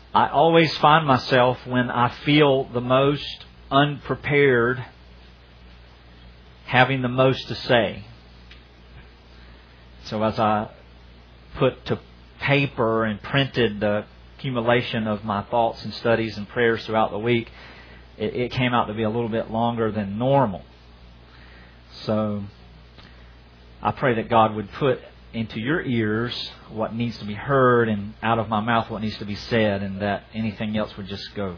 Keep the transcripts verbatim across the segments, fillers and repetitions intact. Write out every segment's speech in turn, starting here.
I always find myself, when I feel the most unprepared, having the most to say. So as I put to paper and printed the accumulation of my thoughts and studies and prayers throughout the week, it, it came out to be a little bit longer than normal. So I pray that God would put into your ears what needs to be heard, and out of my mouth what needs to be said, and that anything else would just go.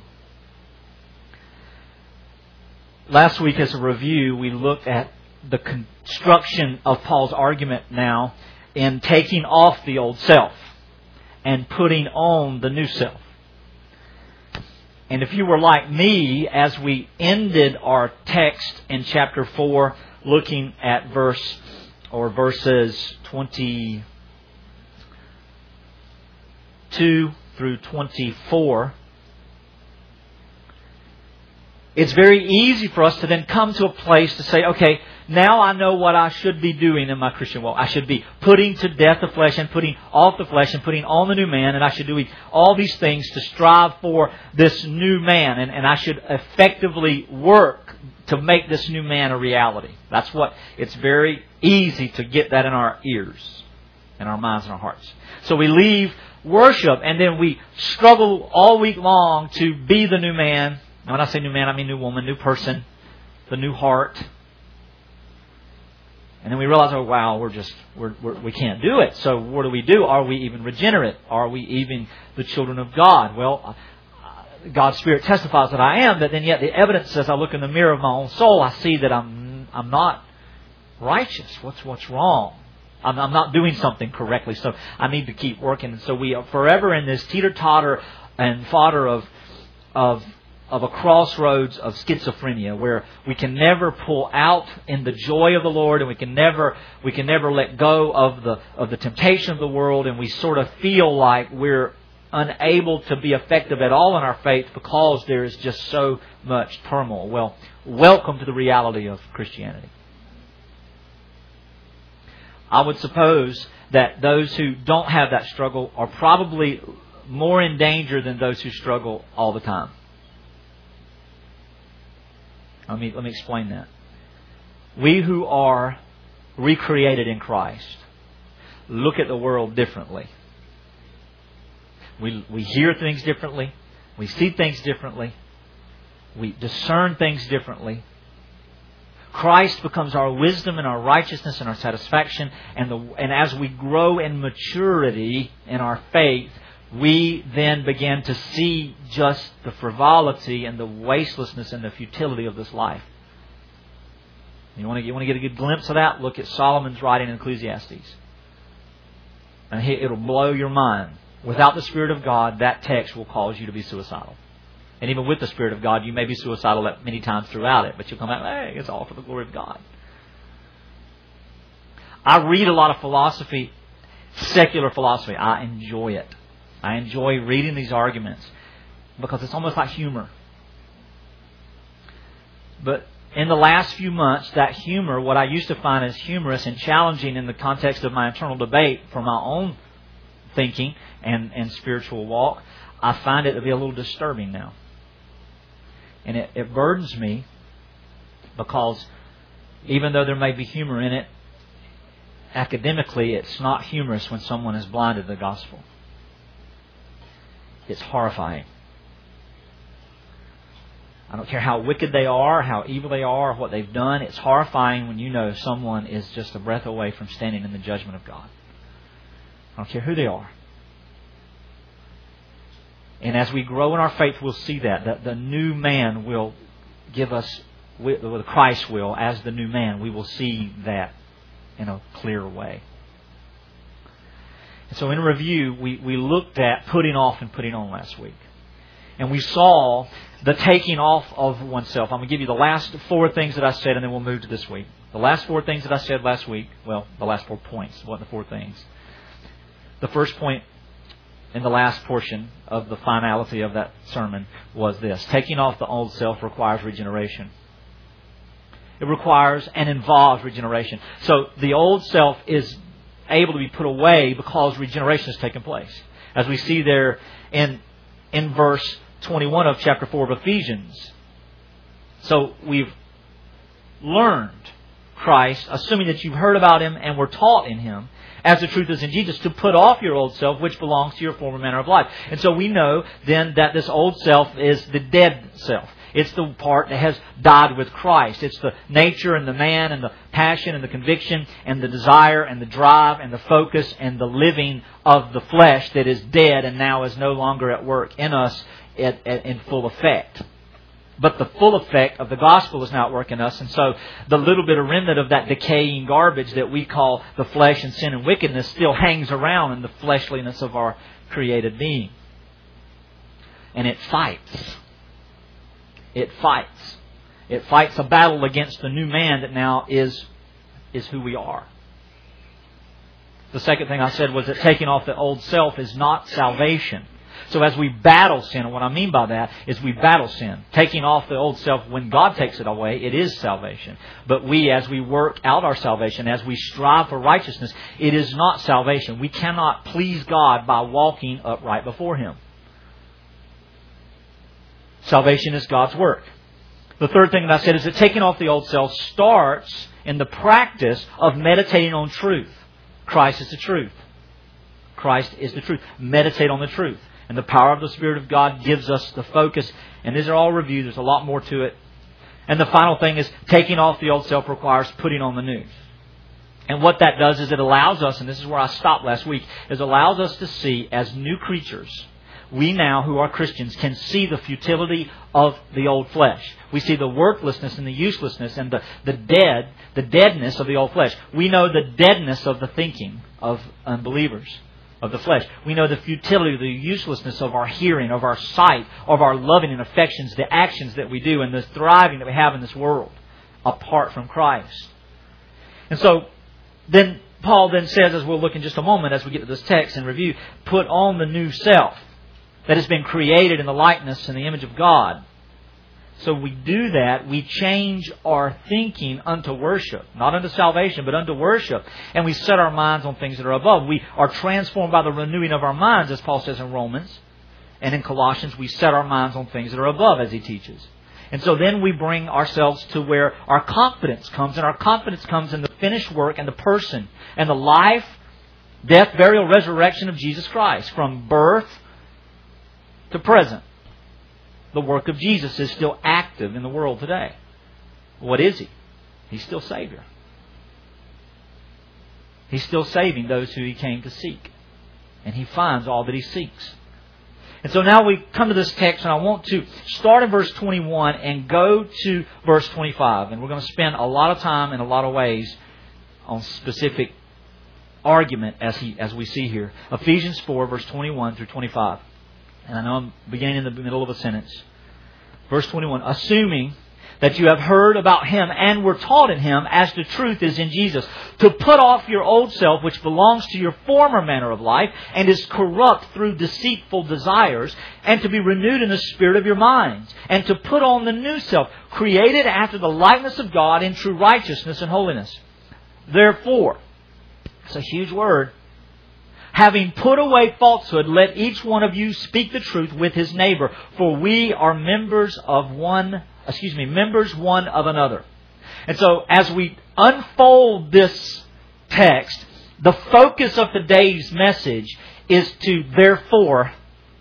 Last week, as a review, we looked at the construction of Paul's argument now in taking off the old self and putting on the new self. And if you were like me, as we ended our text in chapter four, looking at verse or verses twenty-two through twenty-four, it's very easy for us to then come to a place to say, okay, now I know what I should be doing in my Christian walk. I should be putting to death the flesh and putting off the flesh and putting on the new man. And I should do all these things to strive for this new man. And, and I should effectively work to make this new man a reality. That's what, it's very easy to get that in our ears, in our minds and our hearts. So we leave worship and then we struggle all week long to be the new man. And when I say new man, I mean new woman, new person, the new heart. And then we realize, oh wow, we're just we're, we're, we can't do it. So what do we do? Are we even regenerate? Are we even the children of God? Well, uh, God's Spirit testifies that I am. But then yet the evidence says, I look in the mirror of my own soul, I see that I'm I'm not righteous. What's what's wrong? I'm, I'm not doing something correctly. So I need to keep working. And so we are forever in this teeter totter and fodder of of. of a crossroads of schizophrenia, where we can never pull out in the joy of the Lord, and we can never we can never let go of the of the temptation of the world, and we sort of feel like we're unable to be effective at all in our faith because there is just so much turmoil. Well, welcome to the reality of Christianity. I would suppose that those who don't have that struggle are probably more in danger than those who struggle all the time. Let me, let me explain that. We who are recreated in Christ look at the world differently. We, we hear things differently. We see things differently. We discern things differently. Christ becomes our wisdom and our righteousness and our satisfaction. And, the, and as we grow in maturity in our faith, we then begin to see just the frivolity and the wastelessness and the futility of this life. You want to, you want to get a good glimpse of that? Look at Solomon's writing in Ecclesiastes. And it'll blow your mind. Without the Spirit of God, that text will cause you to be suicidal. And even with the Spirit of God, you may be suicidal many times throughout it, but you'll come out, hey, it's all for the glory of God. I read a lot of philosophy, secular philosophy. I enjoy it. I enjoy reading these arguments because it's almost like humor. But in the last few months, that humor, what I used to find as humorous and challenging in the context of my internal debate for my own thinking and, and spiritual walk, I find it to be a little disturbing now. And it, it burdens me because even though there may be humor in it, academically it's not humorous when someone is blinded to the gospel. It's horrifying. I don't care how wicked they are, how evil they are, what they've done. It's horrifying when you know someone is just a breath away from standing in the judgment of God. I don't care who they are. And as we grow in our faith, we'll see that. That the new man will give us, with Christ will, as the new man, we will see that in a clear way. So in review, we, we looked at putting off and putting on last week. And we saw the taking off of oneself. I'm going to give you the last four things that I said, and then we'll move to this week. The last four things that I said last week, well, the last four points, what the four things. The first point in the last portion of the finality of that sermon was this. Taking off the old self requires regeneration. It requires and involves regeneration. So the old self is able to be put away because regeneration has taken place. As we see there in in verse twenty-one of chapter four of Ephesians. So we've learned Christ, assuming that you've heard about Him and were taught in Him, as the truth is in Jesus, to put off your old self, which belongs to your former manner of life. And so we know then that this old self is the dead self. It's the part that has died with Christ. It's the nature and the man and the passion and the conviction and the desire and the drive and the focus and the living of the flesh that is dead and now is no longer at work in us at, at, in full effect. But the full effect of the gospel is now at work in us. And so the little bit of remnant of that decaying garbage that we call the flesh and sin and wickedness still hangs around in the fleshliness of our created being. And it fights. It fights. It fights a battle against the new man that now is, is who we are. The second thing I said was that taking off the old self is not salvation. So as we battle sin, and what I mean by that is we battle sin. Taking off the old self, when God takes it away, it is salvation. But we, as we work out our salvation, as we strive for righteousness, it is not salvation. We cannot please God by walking upright before Him. Salvation is God's work. The third thing that I said is that taking off the old self starts in the practice of meditating on truth. Christ is the truth. Christ is the truth. Meditate on the truth. And the power of the Spirit of God gives us the focus. And these are all review. There's a lot more to it. And the final thing is taking off the old self requires putting on the new. And what that does is it allows us, and this is where I stopped last week, is allows us to see as new creatures. We now, who are Christians, can see the futility of the old flesh. We see the worthlessness and the uselessness and the, the dead, the deadness of the old flesh. We know the deadness of the thinking of unbelievers, of the flesh. We know the futility, the uselessness of our hearing, of our sight, of our loving and affections, the actions that we do, and the thriving that we have in this world apart from Christ. And so, then Paul then says, as we'll look in just a moment as we get to this text and review, put on the new self that has been created in the likeness and the image of God. So we do that, we change our thinking unto worship. Not unto salvation, but unto worship. And we set our minds on things that are above. We are transformed by the renewing of our minds, as Paul says in Romans. And in Colossians, we set our minds on things that are above, as he teaches. And so then we bring ourselves to where our confidence comes. And our confidence comes in the finished work and the person and the life, death, burial, resurrection of Jesus Christ. From birth to present. The work of Jesus is still active in the world today. What is He? He's still Savior. He's still saving those who He came to seek. And He finds all that He seeks. And so now we come to this text, and I want to start in verse twenty-one and go to verse twenty-five. And we're going to spend a lot of time in a lot of ways on specific argument as he as we see here. Ephesians four, verse twenty-one through twenty-five. And I know I'm beginning in the middle of a sentence. Verse twenty-one. Assuming that you have heard about Him and were taught in Him as the truth is in Jesus, to put off your old self which belongs to your former manner of life and is corrupt through deceitful desires, and to be renewed in the spirit of your minds, and to put on the new self, created after the likeness of God in true righteousness and holiness. Therefore, it's a huge word, having put away falsehood, let each one of you speak the truth with his neighbor, for we are members of one, excuse me, members one of another. And so as we unfold this text, the focus of today's message is to, therefore,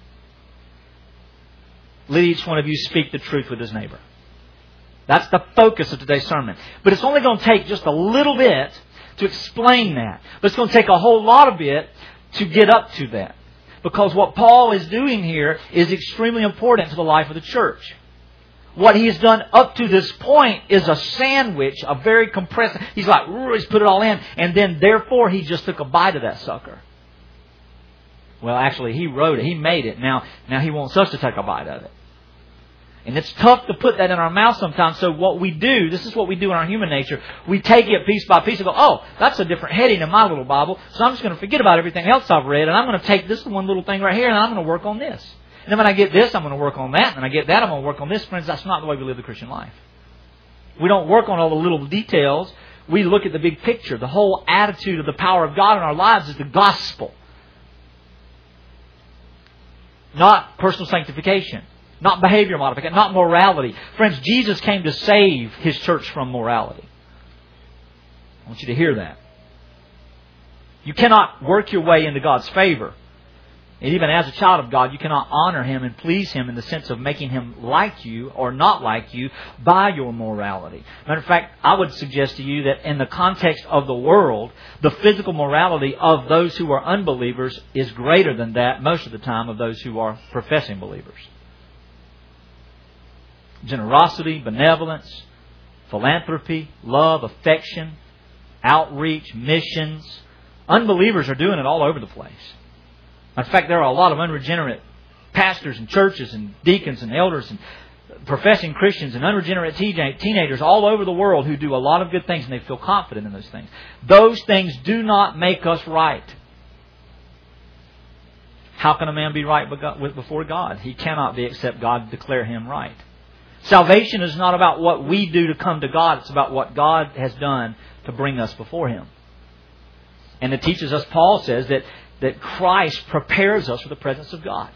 let each one of you speak the truth with his neighbor. That's the focus of today's sermon. But it's only going to take just a little bit to explain that. But it's going to take a whole lot of it to get up to that. Because what Paul is doing here is extremely important to the life of the church. What he's done up to this point is a sandwich, a very compressed. He's like, he's put it all in. And then therefore he just took a bite of that sucker. Well, actually he wrote it. He made it. Now, now he wants us to take a bite of it. And it's tough to put that in our mouth sometimes. So what we do, this is what we do in our human nature. We take it piece by piece and go, oh, that's a different heading in my little Bible. So I'm just going to forget about everything else I've read. And I'm going to take this one little thing right here and I'm going to work on this. And then when I get this, I'm going to work on that. And when I get that, I'm going to work on this. Friends, that's not the way we live the Christian life. We don't work on all the little details. We look at the big picture. The whole attitude of the power of God in our lives is the gospel. Not personal sanctification. Not behavior modification. Not morality. Friends, Jesus came to save His church from morality. I want you to hear that. You cannot work your way into God's favor. And even as a child of God, you cannot honor Him and please Him in the sense of making Him like you or not like you by your morality. Matter of fact, I would suggest to you that in the context of the world, the physical morality of those who are unbelievers is greater than that most of the time of those who are professing believers. Generosity, benevolence, philanthropy, love, affection, outreach, missions. Unbelievers are doing it all over the place. In fact, there are a lot of unregenerate pastors and churches and deacons and elders and professing Christians and unregenerate teenagers all over the world who do a lot of good things and they feel confident in those things. Those things do not make us right. How can a man be right before God? He cannot be except God declare him right. Salvation is not about what we do to come to God. It's about what God has done to bring us before Him. And it teaches us, Paul says, that that Christ prepares us for the presence of God.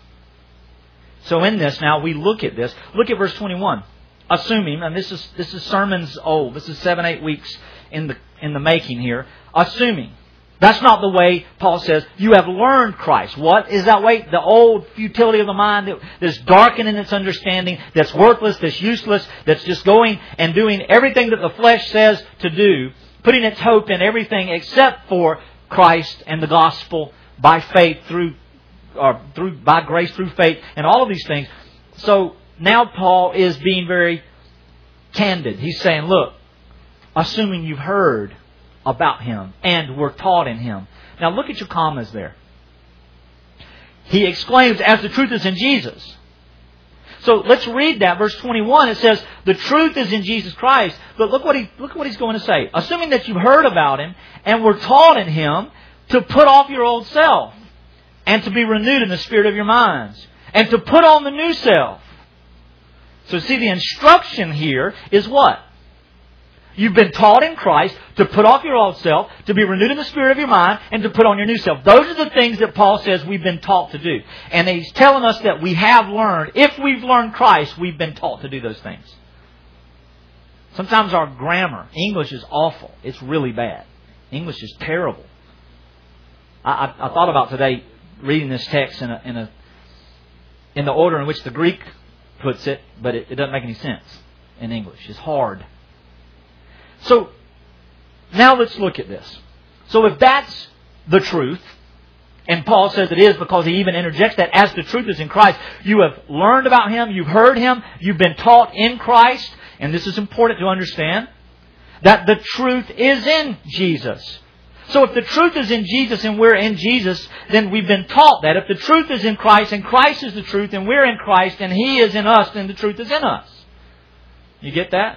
So in this now, we look at this. Look at verse twenty-one. Assuming, and this is this is sermons old. This is seven, eight weeks in the in the making here. Assuming. That's not the way Paul says, you have learned Christ. What is that way? The old futility of the mind that's darkened in its understanding, that's worthless, that's useless, that's just going and doing everything that the flesh says to do, putting its hope in everything except for Christ and the gospel by faith through, or through by grace through faith and all of these things. So now Paul is being very candid. He's saying, look, assuming you've heard about Him and were taught in Him. Now look at your commas there. He exclaims, as the truth is in Jesus. So let's read that. Verse twenty-one, it says, the truth is in Jesus Christ. But look what he look at what he's going to say. Assuming that you've heard about Him and were taught in Him, to put off your old self and to be renewed in the spirit of your minds and to put on the new self. So see, the instruction here is what? You've been taught in Christ to put off your old self, to be renewed in the spirit of your mind, and to put on your new self. Those are the things that Paul says we've been taught to do. And he's telling us that we have learned, if we've learned Christ, we've been taught to do those things. Sometimes our grammar, English is awful. It's really bad. English is terrible. I, I, I thought about today reading this text in a, in a in the order in which the Greek puts it, but it, it doesn't make any sense in English. It's hard. So, now let's look at this. So if that's the truth, and Paul says it is because he even interjects that as the truth is in Christ, you have learned about Him, you've heard Him, you've been taught in Christ, and this is important to understand, that the truth is in Jesus. So if the truth is in Jesus and we're in Jesus, then we've been taught that. If the truth is in Christ and Christ is the truth and we're in Christ and He is in us, then the truth is in us. You get that?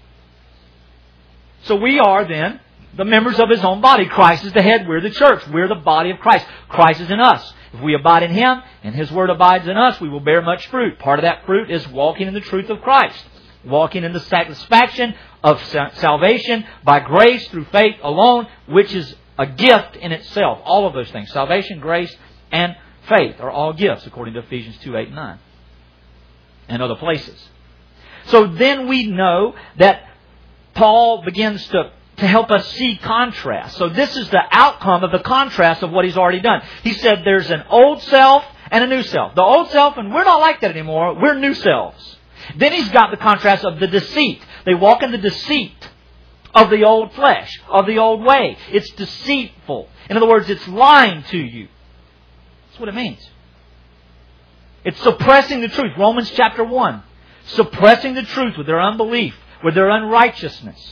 So we are then the members of His own body. Christ is the head. We're the church. We're the body of Christ. Christ is in us. If we abide in Him and His Word abides in us, we will bear much fruit. Part of that fruit is walking in the truth of Christ. Walking in the satisfaction of salvation by grace through faith alone, which is a gift in itself. All of those things. Salvation, grace, and faith are all gifts according to Ephesians two, eight, and nine. And other places. So then we know that Paul begins to, to help us see contrast. So this is the outcome of the contrast of what he's already done. He said there's an old self and a new self. The old self, and we're not like that anymore. We're new selves. Then he's got the contrast of the deceit. They walk in the deceit of the old flesh, of the old way. It's deceitful. In other words, it's lying to you. That's what it means. It's suppressing the truth. Romans chapter one. Suppressing the truth with their unbelief, with their unrighteousness.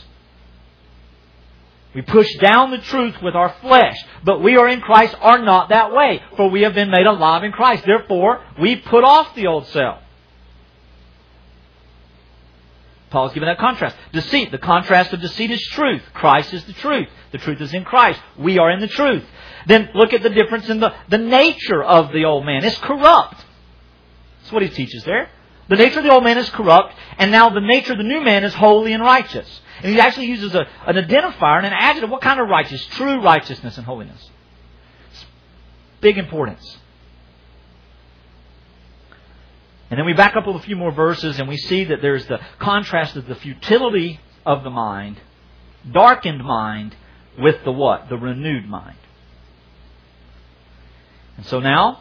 We push down the truth with our flesh. But we are in Christ are not that way. For we have been made alive in Christ. Therefore, we put off the old self. Paul's given that contrast. Deceit. The contrast of deceit is truth. Christ is the truth. The truth is in Christ. We are in the truth. Then look at the difference in the, the nature of the old man. It's corrupt. That's what he teaches there. The nature of the old man is corrupt, and now the nature of the new man is holy and righteous. And he actually uses a, an identifier and an adjective. What kind of righteous? True righteousness and holiness. It's big importance. And then we back up with a few more verses and we see that there's the contrast of the futility of the mind, darkened mind, with the what? The renewed mind. And so now,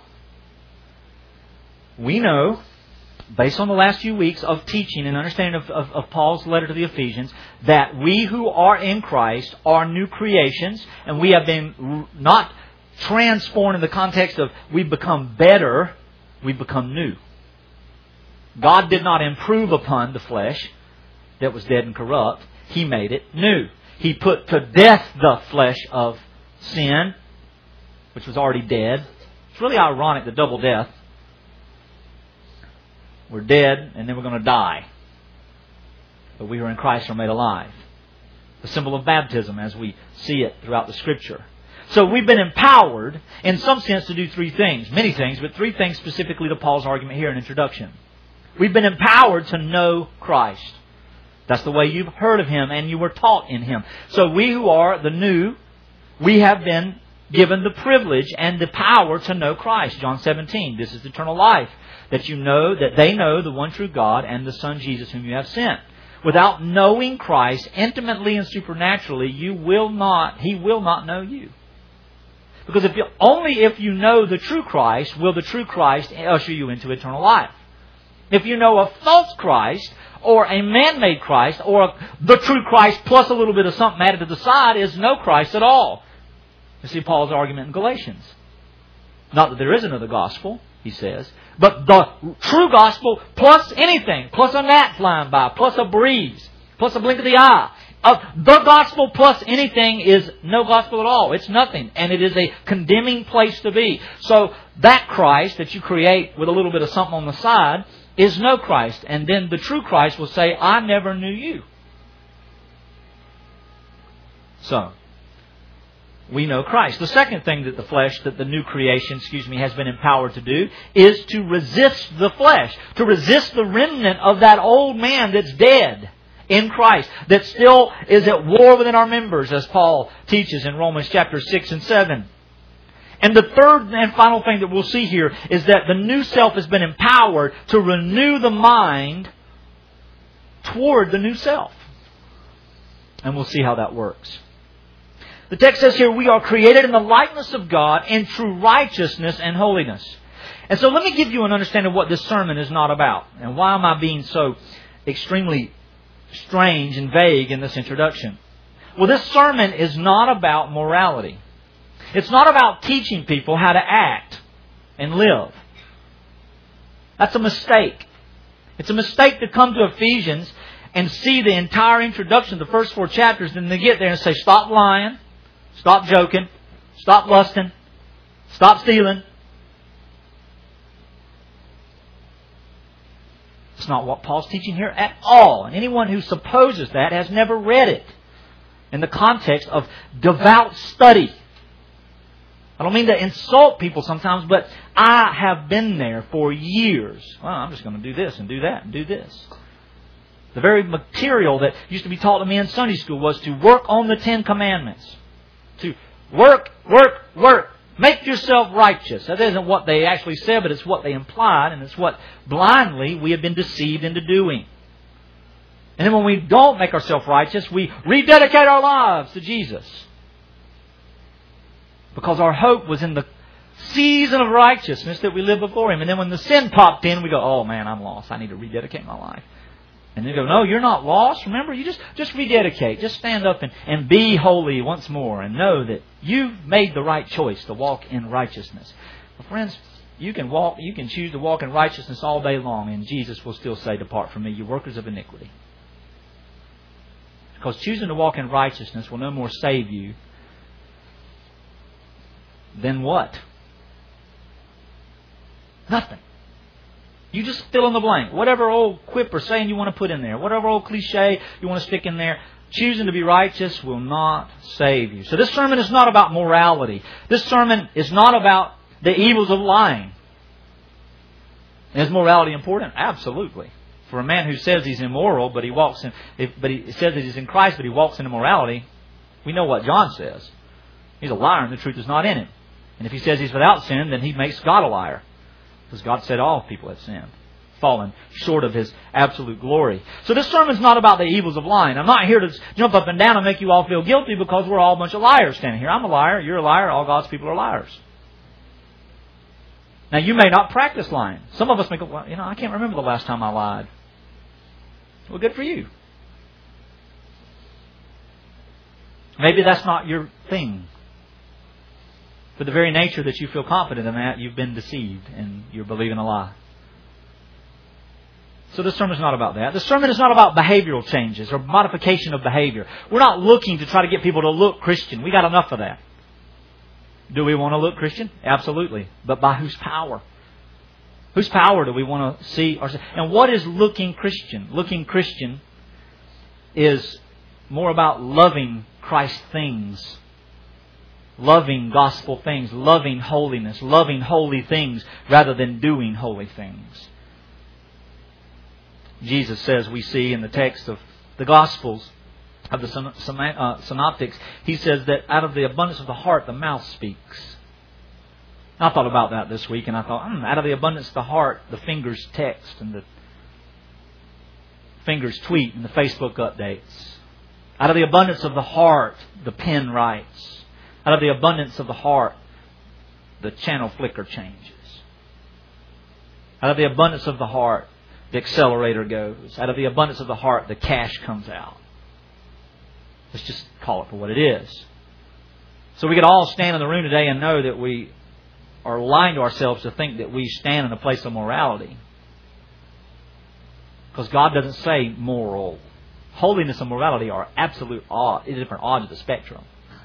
we know, based on the last few weeks of teaching and understanding of, of, of Paul's letter to the Ephesians, that we who are in Christ are new creations, and we have been not transformed in the context of we've become better, we've become new. God did not improve upon the flesh that was dead and corrupt. He made it new. He put to death the flesh of sin, which was already dead. It's really ironic, the double death. We're dead and then we're going to die. But we who are in Christ are made alive. The symbol of baptism as we see it throughout the Scripture. So we've been empowered in some sense to do three things. Many things, but three things specifically to Paul's argument here in introduction. We've been empowered to know Christ. That's the way you've heard of Him and you were taught in Him. So we who are the new, we have been given the privilege and the power to know Christ. John seventeen, this is eternal life. That you know, that they know the one true God and the Son Jesus whom you have sent. Without knowing Christ intimately and supernaturally, you will not, He will not know you. Because if you, only if you know the true Christ will the true Christ usher you into eternal life. If you know a false Christ, or a man-made Christ, or the true Christ plus a little bit of something added to the side, is no Christ at all. You see Paul's argument in Galatians. Not that there is another gospel, he says, but the true gospel plus anything, plus a gnat flying by, plus a breeze, plus a blink of the eye. Uh, the gospel plus anything is no gospel at all. It's nothing. And it is a condemning place to be. So that Christ that you create with a little bit of something on the side is no Christ. And then the true Christ will say, I never knew you. So, we know Christ. The second thing that the flesh, that the new creation, excuse me, has been empowered to do is to resist the flesh. To resist the remnant of that old man that's dead in Christ. That still is at war within our members, as Paul teaches in Romans chapter six and seven. And the third and final thing that we'll see here is that the new self has been empowered to renew the mind toward the new self. And we'll see how that works. The text says here, we are created in the likeness of God in true righteousness and holiness. And so let me give you an understanding of what this sermon is not about. And why am I being so extremely strange and vague in this introduction? Well, this sermon is not about morality. It's not about teaching people how to act and live. That's a mistake. It's a mistake to come to Ephesians and see the entire introduction, the first four chapters, and then get there and say, stop lying, stop joking, stop lusting, stop stealing. It's not what Paul's teaching here at all. And anyone who supposes that has never read it in the context of devout study. I don't mean to insult people sometimes, but I have been there for years. Well, I'm just going to do this and do that and do this. The very material that used to be taught to me in Sunday school was to work on the Ten Commandments. To work, work, work. Make yourself righteous. That isn't what they actually said, but it's what they implied, and it's what blindly we have been deceived into doing. And then when we don't make ourselves righteous, we rededicate our lives to Jesus. Because our hope was in the season of righteousness that we live before Him. And then when the sin popped in, we go, oh man, I'm lost. I need to rededicate my life. And they go, no, you're not lost. Remember, you just, just rededicate. Just stand up and, and be holy once more. And know that you've made the right choice to walk in righteousness. Well, friends, you can walk, you can choose to walk in righteousness all day long. And Jesus will still say, depart from me, you workers of iniquity. Because choosing to walk in righteousness will no more save you than what? Nothing. You just fill in the blank. Whatever old quip or saying you want to put in there. Whatever old cliche you want to stick in there. Choosing to be righteous will not save you. So this sermon is not about morality. This sermon is not about the evils of lying. Is morality important? Absolutely. For a man who says he's immoral, but he walks in, if, but he says that he's in Christ, but he walks in immorality, we know what John says. He's a liar and the truth is not in him. And if he says he's without sin, then he makes God a liar. Because God said all people have sinned. fallen short of His absolute glory. So this sermon's not about the evils of lying. I'm not here to jump up and down and make you all feel guilty because we're all a bunch of liars standing here. I'm a liar. You're a liar. All God's people are liars. Now, you may not practice lying. Some of us may go, well, you know, I can't remember the last time I lied. Well, good for you. Maybe that's not your thing. For the very nature that you feel confident in that, you've been deceived and you're believing a lie. So this sermon is not about that. The sermon is not about behavioral changes or modification of behavior. We're not looking to try to get people to look Christian. We got enough of that. Do we want to look Christian? Absolutely. But by whose power? Whose power do we want to see? And what is looking Christian? Looking Christian is more about loving Christ things. Loving gospel things. Loving holiness. Loving holy things rather than doing holy things. Jesus says, we see in the text of the Gospels, of the Synoptics, He says that out of the abundance of the heart, the mouth speaks. I thought about that this week, and I thought, hmm, out of the abundance of the heart, the fingers text, and the fingers tweet, and the Facebook updates. Out of the abundance of the heart, the pen writes. Out of the abundance of the heart, the channel flicker changes. Out of the abundance of the heart, the accelerator goes. Out of the abundance of the heart, the cash comes out. Let's just call it for what it is. So we could all stand in the room today and know that we are lying to ourselves to think that we stand in a place of morality. Because God doesn't say moral. Holiness and morality are absolute odd, different odds of the spectrum.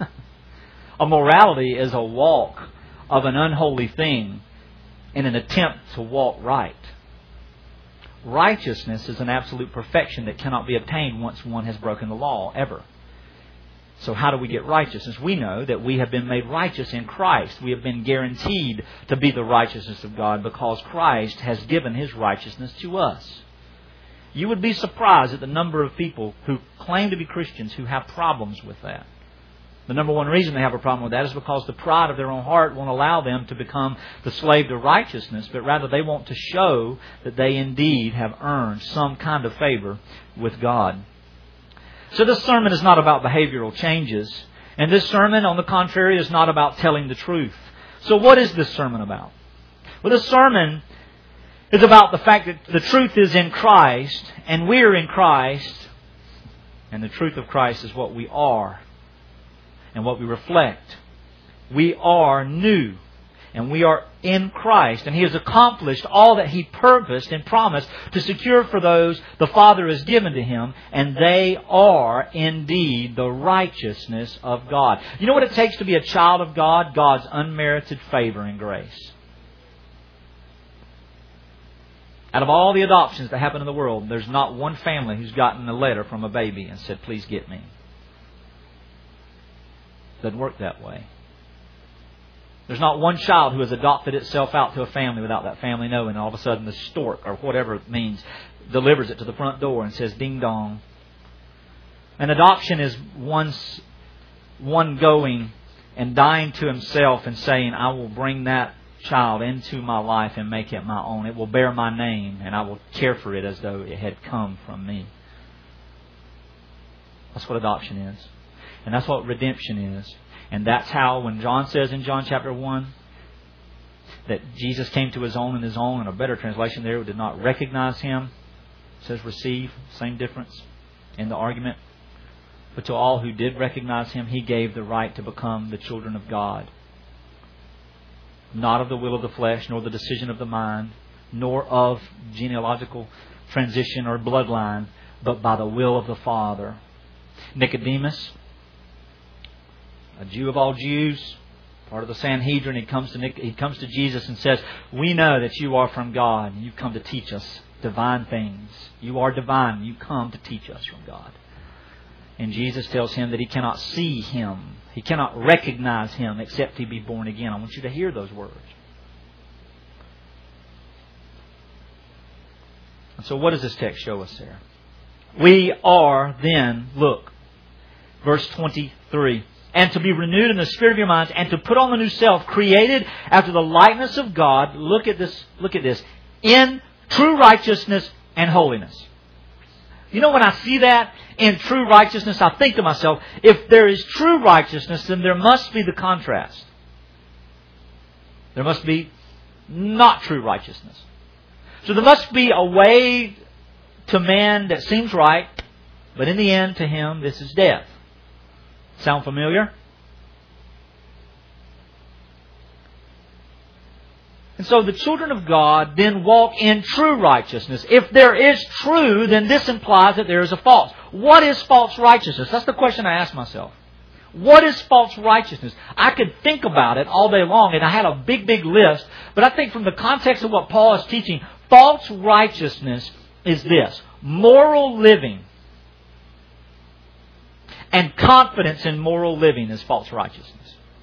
A morality is a walk of an unholy thing in an attempt to walk right. Righteousness is an absolute perfection that cannot be obtained once one has broken the law, ever. So how do we get righteousness? We know that we have been made righteous in Christ. We have been guaranteed to be the righteousness of God because Christ has given His righteousness to us. You would be surprised at the number of people who claim to be Christians who have problems with that. The number one reason they have a problem with that is because the pride of their own heart won't allow them to become the slave to righteousness, but rather they want to show that they indeed have earned some kind of favor with God. So this sermon is not about behavioral changes, and this sermon, on the contrary, is not about telling the truth. So what is this sermon about? Well, this sermon is about the fact that the truth is in Christ, and we're in Christ, and the truth of Christ is what we are and what we reflect. We are new, and we are in Christ, and He has accomplished all that He purposed and promised to secure for those the Father has given to Him, and they are indeed the righteousness of God. You know what it takes to be a child of God? God's unmerited favor and grace. Out of all the adoptions that happen in the world, there's not one family who's gotten a letter from a baby and said, please get me. It doesn't work that way. There's not one child who has adopted itself out to a family without that family knowing. And all of a sudden the stork, or whatever it means, delivers it to the front door and says, ding dong. An adoption is one's, one going and dying to himself and saying, I will bring that child into my life and make it my own. It will bear my name and I will care for it as though it had come from me. That's what adoption is. And that's what redemption is. And that's how, when John says in John chapter one that Jesus came to His own, and His own, in a better translation there, did not recognize Him. It says receive, same difference in the argument. But to all who did recognize Him, He gave the right to become the children of God. Not of the will of the flesh, nor the decision of the mind, nor of genealogical transition or bloodline, but by the will of the Father. Nicodemus, a Jew of all Jews, part of the Sanhedrin, he comes to Nick, he comes to Jesus and says, we know that you are from God, and you've come to teach us divine things. You are divine, you come to teach us from God. And Jesus tells him that he cannot see Him. He cannot recognize Him except he be born again. I want you to hear those words. And so what does this text show us there? We are then, look, verse twenty-three. And to be renewed in the spirit of your minds, and to put on the new self, created after the likeness of God. Look at this, look at this. In True righteousness and holiness. You know, when I see that in true righteousness, I think to myself, if there is true righteousness, then there must be the contrast. There must be not true righteousness. So there must be a way to man that seems right, but in the end, to him, this is death. Sound familiar? And so the children of God then walk in true righteousness. If there is true, then this implies that there is a false. What is false righteousness? That's the question I ask myself. What is false righteousness? I could think about it all day long, and I had a big, big list. But I think from the context of what Paul is teaching, false righteousness is this: moral living and confidence in moral living is false righteousness.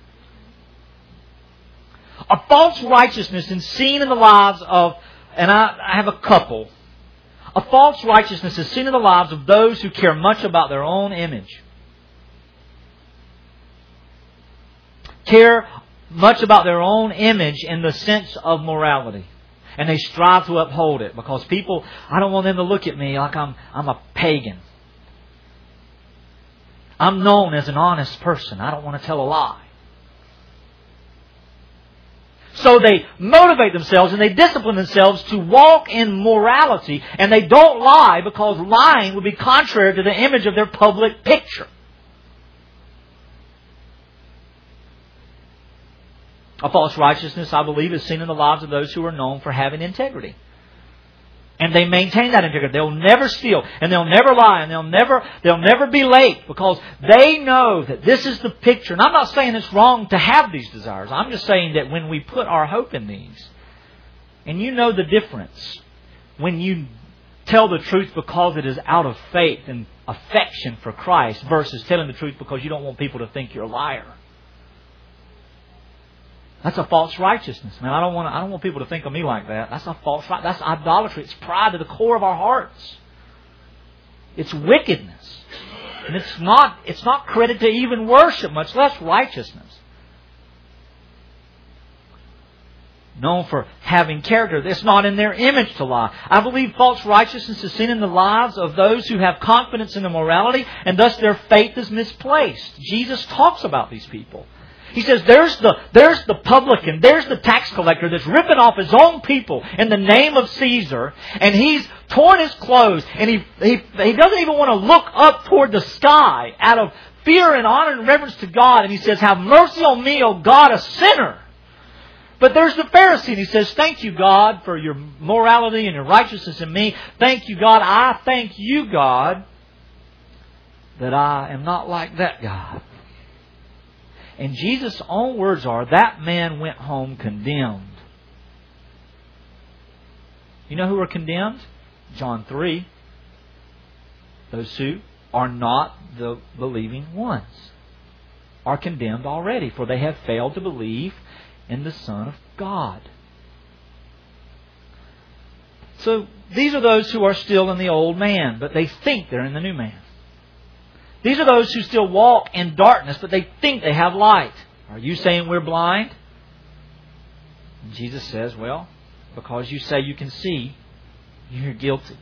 A false righteousness is seen in the lives of, and I, I have a couple, a false righteousness is seen in the lives of those who care much about their own image. Care much about their own image in the sense of morality. And they strive to uphold it because people, I don't want them to look at me like I'm, I'm a pagan. I'm known as an honest person. I don't want to tell a lie. So they motivate themselves and they discipline themselves to walk in morality, and they don't lie because lying would be contrary to the image of their public picture. A false righteousness, I believe, is seen in the lives of those who are known for having integrity. And they maintain that integrity. They'll never steal, and they'll never lie, and they'll never they'll never be late because they know that this is the picture. And I'm not saying it's wrong to have these desires. I'm just saying that when we put our hope in these, and you know the difference when you tell the truth because it is out of faith and affection for Christ versus telling the truth because you don't want people to think you're a liar. That's a false righteousness, man. I don't want to, I don't want people to think of me like that. That's a false. That's idolatry. It's pride to the core of our hearts. It's wickedness, and it's not. It's not credit to even worship, much less righteousness. Known for having character. It's not in their image to lie. I believe false righteousness is seen in the lives of those who have confidence in their morality, and thus their faith is misplaced. Jesus talks about these people. He says there's the there's the publican, there's the tax collector that's ripping off his own people in the name of Caesar, and he's torn his clothes, and he he he doesn't even want to look up toward the sky out of fear and honor and reverence to God, and he says, "Have mercy on me, O God, a sinner." But there's the Pharisee, and he says, "Thank you, God, for your morality and your righteousness in me. Thank you, God. I thank you, God, that I am not like that God." And Jesus' own words are, that man went home condemned. You know who are condemned? John three. Those who are not the believing ones are condemned already, for they have failed to believe in the Son of God. So these are those who are still in the old man, but they think they're in the new man. These are those who still walk in darkness, but they think they have light. Are you saying we're blind? And Jesus says, well, because you say you can see, you're guilty.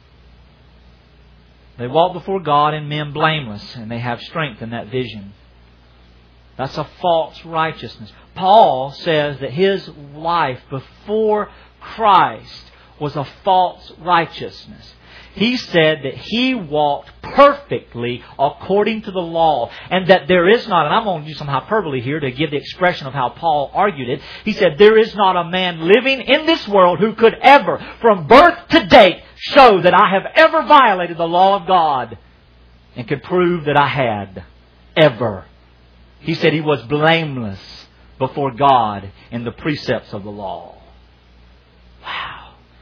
They walk before God and men blameless, and they have strength in that vision. That's a false righteousness. Paul says that his life before Christ was a false righteousness. He said that he walked perfectly according to the law, and that there is not, and I'm going to do some hyperbole here to give the expression of how Paul argued it. He said there is not a man living in this world who could ever, from birth to date, show that I have ever violated the law of God and could prove that I had. Ever. He said he was blameless before God in the precepts of the law. Wow.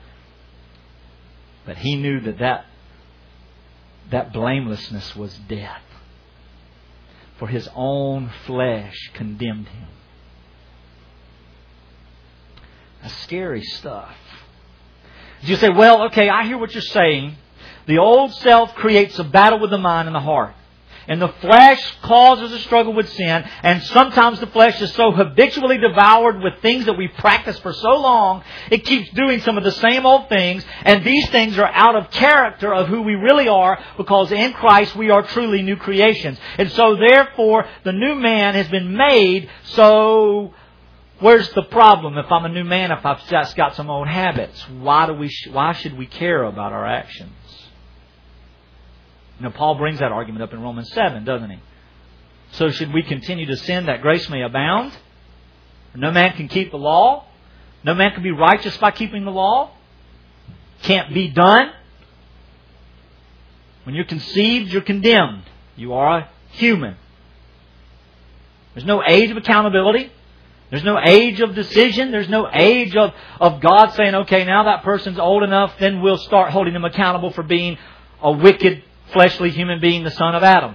But he knew that that, that blamelessness was death. For his own flesh condemned him. That's scary stuff. You say, well, okay, I hear what you're saying. The old self creates a battle with the mind and the heart. And the flesh causes a struggle with sin. And sometimes the flesh is so habitually devoured with things that we practice for so long, it keeps doing some of the same old things. And these things are out of character of who we really are, because in Christ we are truly new creations. And so therefore the new man has been made. So where's the problem if I'm a new man, if I've just got some old habits? Why do we? Why should we care about our actions? You know, Paul brings that argument up in Romans seven, doesn't he? So should we continue to sin that grace may abound? No man can keep the law. No man can be righteous by keeping the law. Can't be done. When you're conceived, you're condemned. You are a human. There's no age of accountability. There's no age of decision. There's no age of, of God saying, okay, now that person's old enough, then we'll start holding them accountable for being a wicked, fleshly human being, the son of Adam.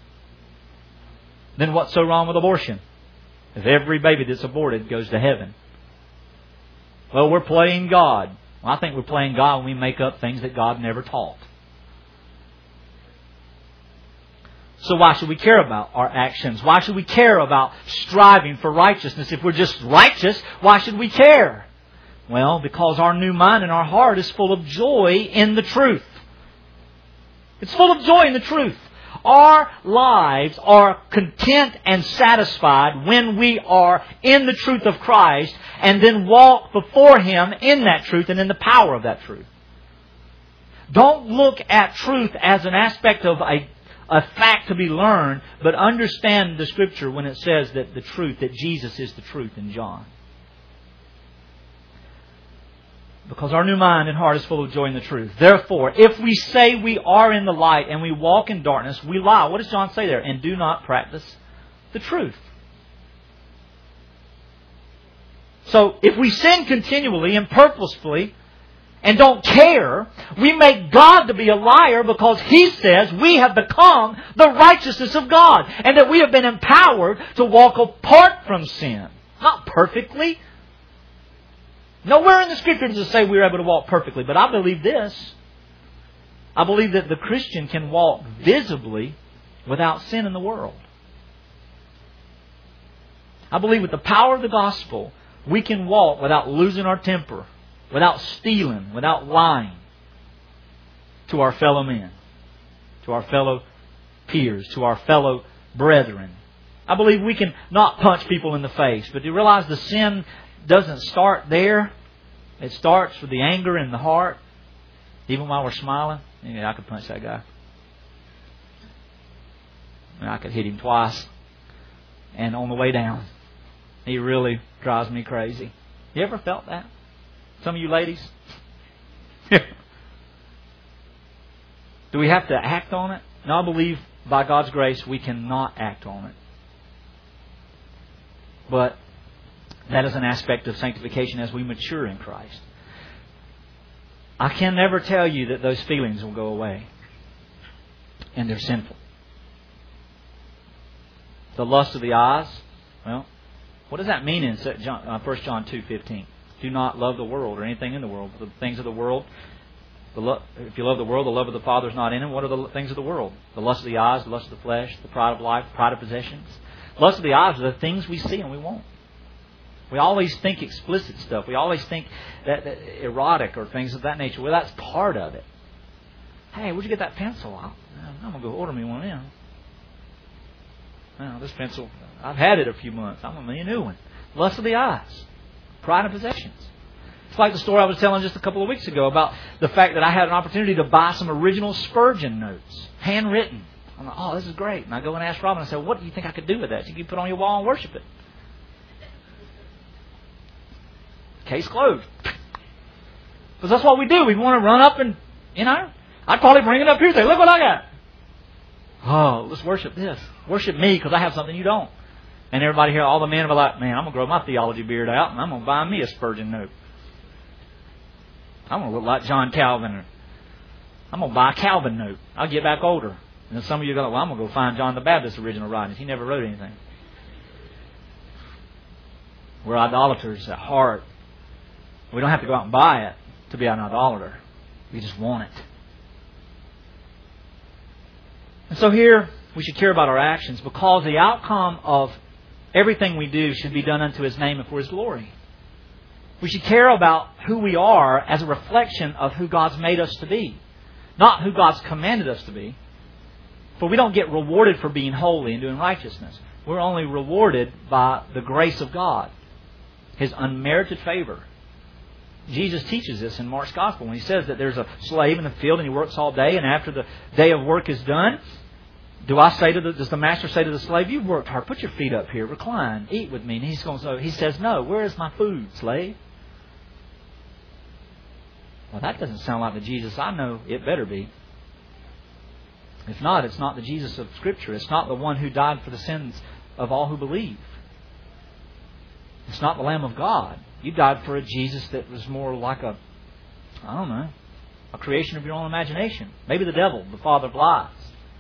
Then what's so wrong with abortion? If every baby that's aborted goes to heaven. Well, we're playing God. Well, I think we're playing God when we make up things that God never taught. So why should we care about our actions? Why should we care about striving for righteousness? If we're just righteous, why should we care? Well, because our new mind and our heart is full of joy in the truth. It's full of joy in the truth. Our lives are content and satisfied when we are in the truth of Christ and then walk before Him in that truth and in the power of that truth. Don't look at truth as an aspect of a A fact to be learned, but understand the Scripture when it says that the truth, that Jesus is the truth in John. Because our new mind and heart is full of joy in the truth. Therefore, if we say we are in the light and we walk in darkness, we lie. What does John say there? And do not practice the truth. So, if we sin continually and purposefully, and don't care, we make God to be a liar, because He says we have become the righteousness of God. And that we have been empowered to walk apart from sin. Not perfectly. Nowhere in the Scripture does it say we're able to walk perfectly. But I believe this. I believe that the Christian can walk visibly without sin in the world. I believe with the power of the gospel, we can walk without losing our temper, without stealing, without lying to our fellow men, to our fellow peers, to our fellow brethren. I believe we can not punch people in the face, but do you realize the sin doesn't start there? It starts with the anger in the heart. Even while we're smiling, yeah, I could punch that guy. And I could hit him twice. And on the way down, he really drives me crazy. You ever felt that? Some of you ladies? Do we have to act on it? No, I believe by God's grace we cannot act on it. But that is an aspect of sanctification as we mature in Christ. I can never tell you that those feelings will go away. And they're sinful. The lust of the eyes, well, what does that mean in First John two fifteen? Do not love the world or anything in the world. The things of the world, the lo- if you love the world, the love of the Father is not in it. What are the things of the world? The lust of the eyes, the lust of the flesh, the pride of life, the pride of possessions. The lust of the eyes are the things we see and we want. We always think explicit stuff. We always think that, that erotic or things of that nature. Well, that's part of it. Hey, where'd you get that pencil? I'm, I'm going to go order me one now. Well, this pencil, I've had it a few months. I'm going to need a new one. Lust of the eyes. Pride and possessions. It's like the story I was telling just a couple of weeks ago about the fact that I had an opportunity to buy some original Spurgeon notes, handwritten. I'm like, oh, this is great. And I go and ask Robin, I said, what do you think I could do with that? You could put on your wall and worship it. Case closed. Because that's what we do. We want to run up and, you know, I'd probably bring it up here and say, look what I got. Oh, let's worship this. Worship me because I have something you don't. And everybody here, all the men are like, man, I'm going to grow my theology beard out and I'm going to buy me a Spurgeon note. I'm going to look like John Calvin. Or I'm going to buy a Calvin note. I'll get back older. And then some of you are going, well, I'm going to go find John the Baptist's original writings. He never wrote anything. We're idolaters at heart. We don't have to go out and buy it to be an idolater. We just want it. And so here We should care about our actions because the outcome of everything we do should be done unto His name and for His glory. We should care about who we are as a reflection of who God's made us to be, not who God's commanded us to be. For we don't get rewarded for being holy and doing righteousness. We're only rewarded by the grace of God, His unmerited favor. Jesus teaches this in Mark's Gospel when He says that there's a slave in the field and he works all day, and after the day of work is done, do I say to the, does the master say to the slave, you've worked hard, put your feet up here, recline, eat with me. And he's going to say, he says, no, where is my food, slave? Well, that doesn't sound like the Jesus I know. It better be. If not, it's not the Jesus of Scripture. It's not the one who died for the sins of all who believe. It's not the Lamb of God. You died for a Jesus that was more like a, I don't know, a creation of your own imagination. Maybe the devil, the father of lies.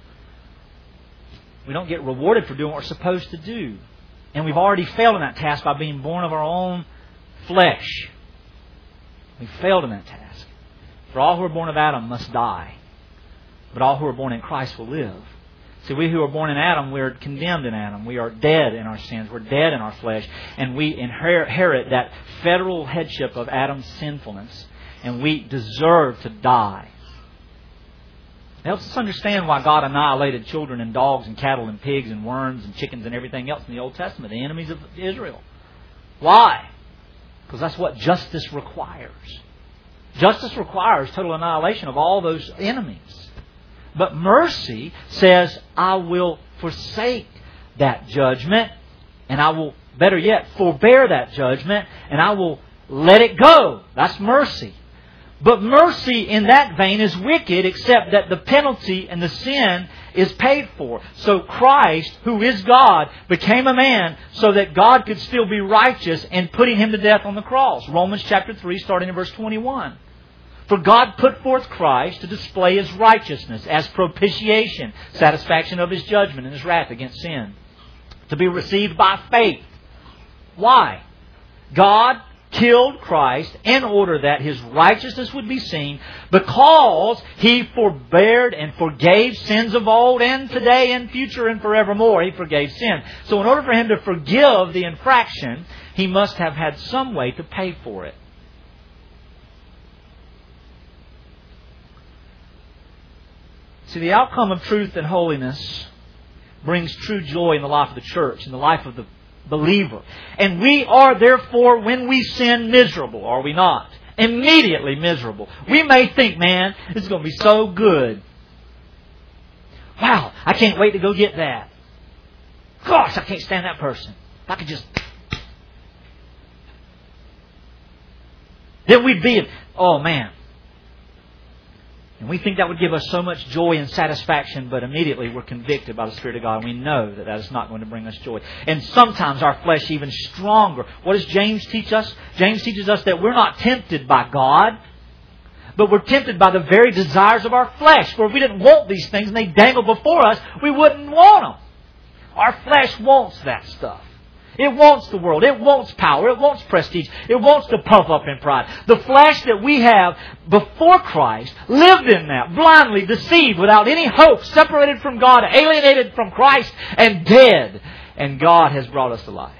We don't get rewarded for doing what we're supposed to do. And we've already failed in that task by being born of our own flesh. We've failed in that task. For all who are born of Adam must die. But all who are born in Christ will live. See, we who are born in Adam, we're condemned in Adam. We are dead in our sins. We're dead in our flesh. And we inherit that federal headship of Adam's sinfulness. And we deserve to die. It helps us understand why God annihilated children and dogs and cattle and pigs and worms and chickens and everything else in the Old Testament, the enemies of Israel. Why? Because that's what justice requires. Justice requires total annihilation of all those enemies. But mercy says, I will forsake that judgment, and I will, better yet, forbear that judgment, and I will let it go. That's mercy. But mercy in that vein is wicked, except that the penalty and the sin is paid for. So Christ, who is God, became a man so that God could still be righteous and putting Him to death on the cross. Romans chapter three, starting in verse twenty-one. For God put forth Christ to display His righteousness as propitiation, satisfaction of His judgment and His wrath against sin, to be received by faith. Why? God killed Christ in order that His righteousness would be seen, because He forbeared and forgave sins of old and today and future and forevermore. He forgave sin. So in order for Him to forgive the infraction, He must have had some way to pay for it. See, the outcome of truth and holiness brings true joy in the life of the church, in the life of the believer. And we are therefore, when we sin, miserable, are we not? Immediately miserable. We may think, man, this is going to be so good. Wow, I can't wait to go get that. Gosh, I can't stand that person. If I could just... Then we'd be, oh man. And we think that would give us so much joy and satisfaction, but immediately we're convicted by the Spirit of God, and we know that that is not going to bring us joy. And sometimes our flesh even stronger. What does James teach us? James teaches us that we're not tempted by God, but we're tempted by the very desires of our flesh. For if we didn't want these things and they dangled before us, we wouldn't want them. Our flesh wants that stuff. It wants the world. It wants power. It wants prestige. It wants to puff up in pride. The flesh that we have before Christ lived in that, blindly deceived, without any hope, separated from God, alienated from Christ, and dead. And God has brought us to life.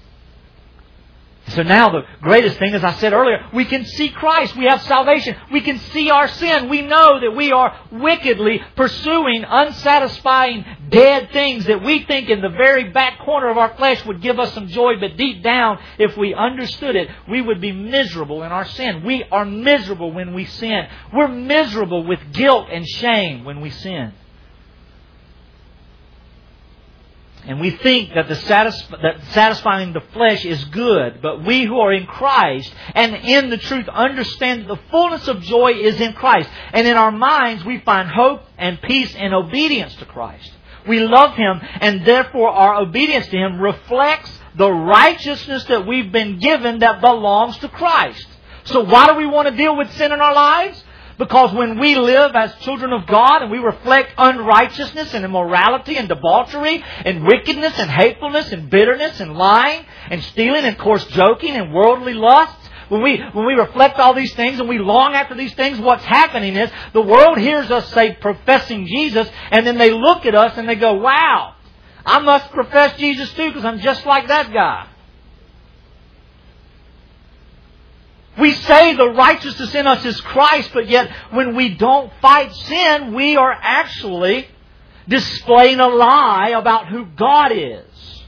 So now the greatest thing, as I said earlier, we can see Christ. We have salvation. We can see our sin. We know that we are wickedly pursuing unsatisfying, dead things that we think in the very back corner of our flesh would give us some joy. But deep down, if we understood it, we would be miserable in our sin. We are miserable when we sin. We're miserable with guilt and shame when we sin. And we think that the satisf- that satisfying the flesh is good. But we who are in Christ and in the truth understand that the fullness of joy is in Christ. And in our minds we find hope and peace and obedience to Christ. We love Him, and therefore our obedience to Him reflects the righteousness that we've been given that belongs to Christ. So why do we want to deal with sin in our lives? Because when we live as children of God and we reflect unrighteousness and immorality and debauchery and wickedness and hatefulness and bitterness and lying and stealing and coarse joking and worldly lusts, when we, when we reflect all these things and we long after these things, what's happening is the world hears us say professing Jesus, and then they look at us and they go, wow, I must profess Jesus too because I'm just like that guy. We say the righteousness in us is Christ, but yet when we don't fight sin, we are actually displaying a lie about who God is.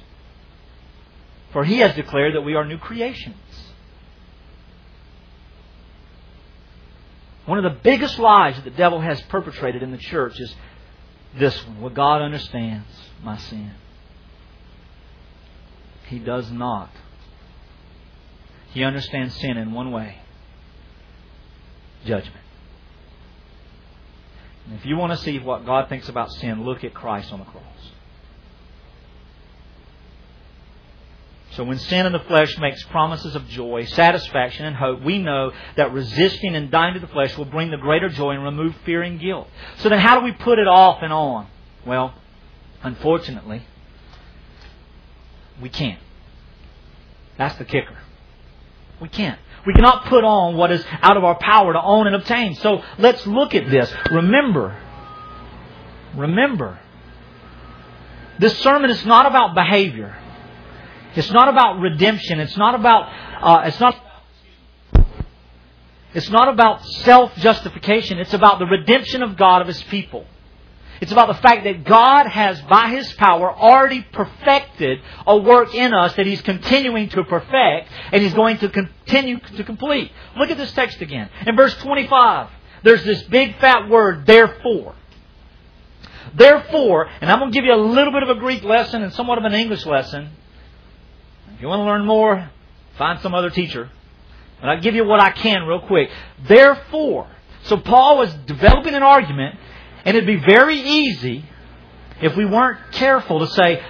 For He has declared that we are new creations. One of the biggest lies that the devil has perpetrated in the church is this one. Well, God understands my sin. He does not. He understands sin in one way. Judgment. And if you want to see what God thinks about sin, look at Christ on the cross. So when sin in the flesh makes promises of joy, satisfaction, and hope, we know that resisting and dying to the flesh will bring the greater joy and remove fear and guilt. So then how do we put it off and on? Well, unfortunately, we can't. That's the kicker. We can't. We cannot put on what is out of our power to own and obtain. So let's look at this. Remember, remember, this sermon is not about behavior. It's not about redemption. It's not about. Uh, it's not. It's not about self-justification. It's about the redemption of God of His people. It's about the fact that God has, by His power, already perfected a work in us that He's continuing to perfect and He's going to continue to complete. Look at this text again. In verse twenty-five, there's this big fat word, therefore. Therefore, and I'm going to give you a little bit of a Greek lesson and somewhat of an English lesson. If you want to learn more, find some other teacher. But I'll give you what I can real quick. Therefore. So Paul was developing an argument, and it'd be very easy if we weren't careful to say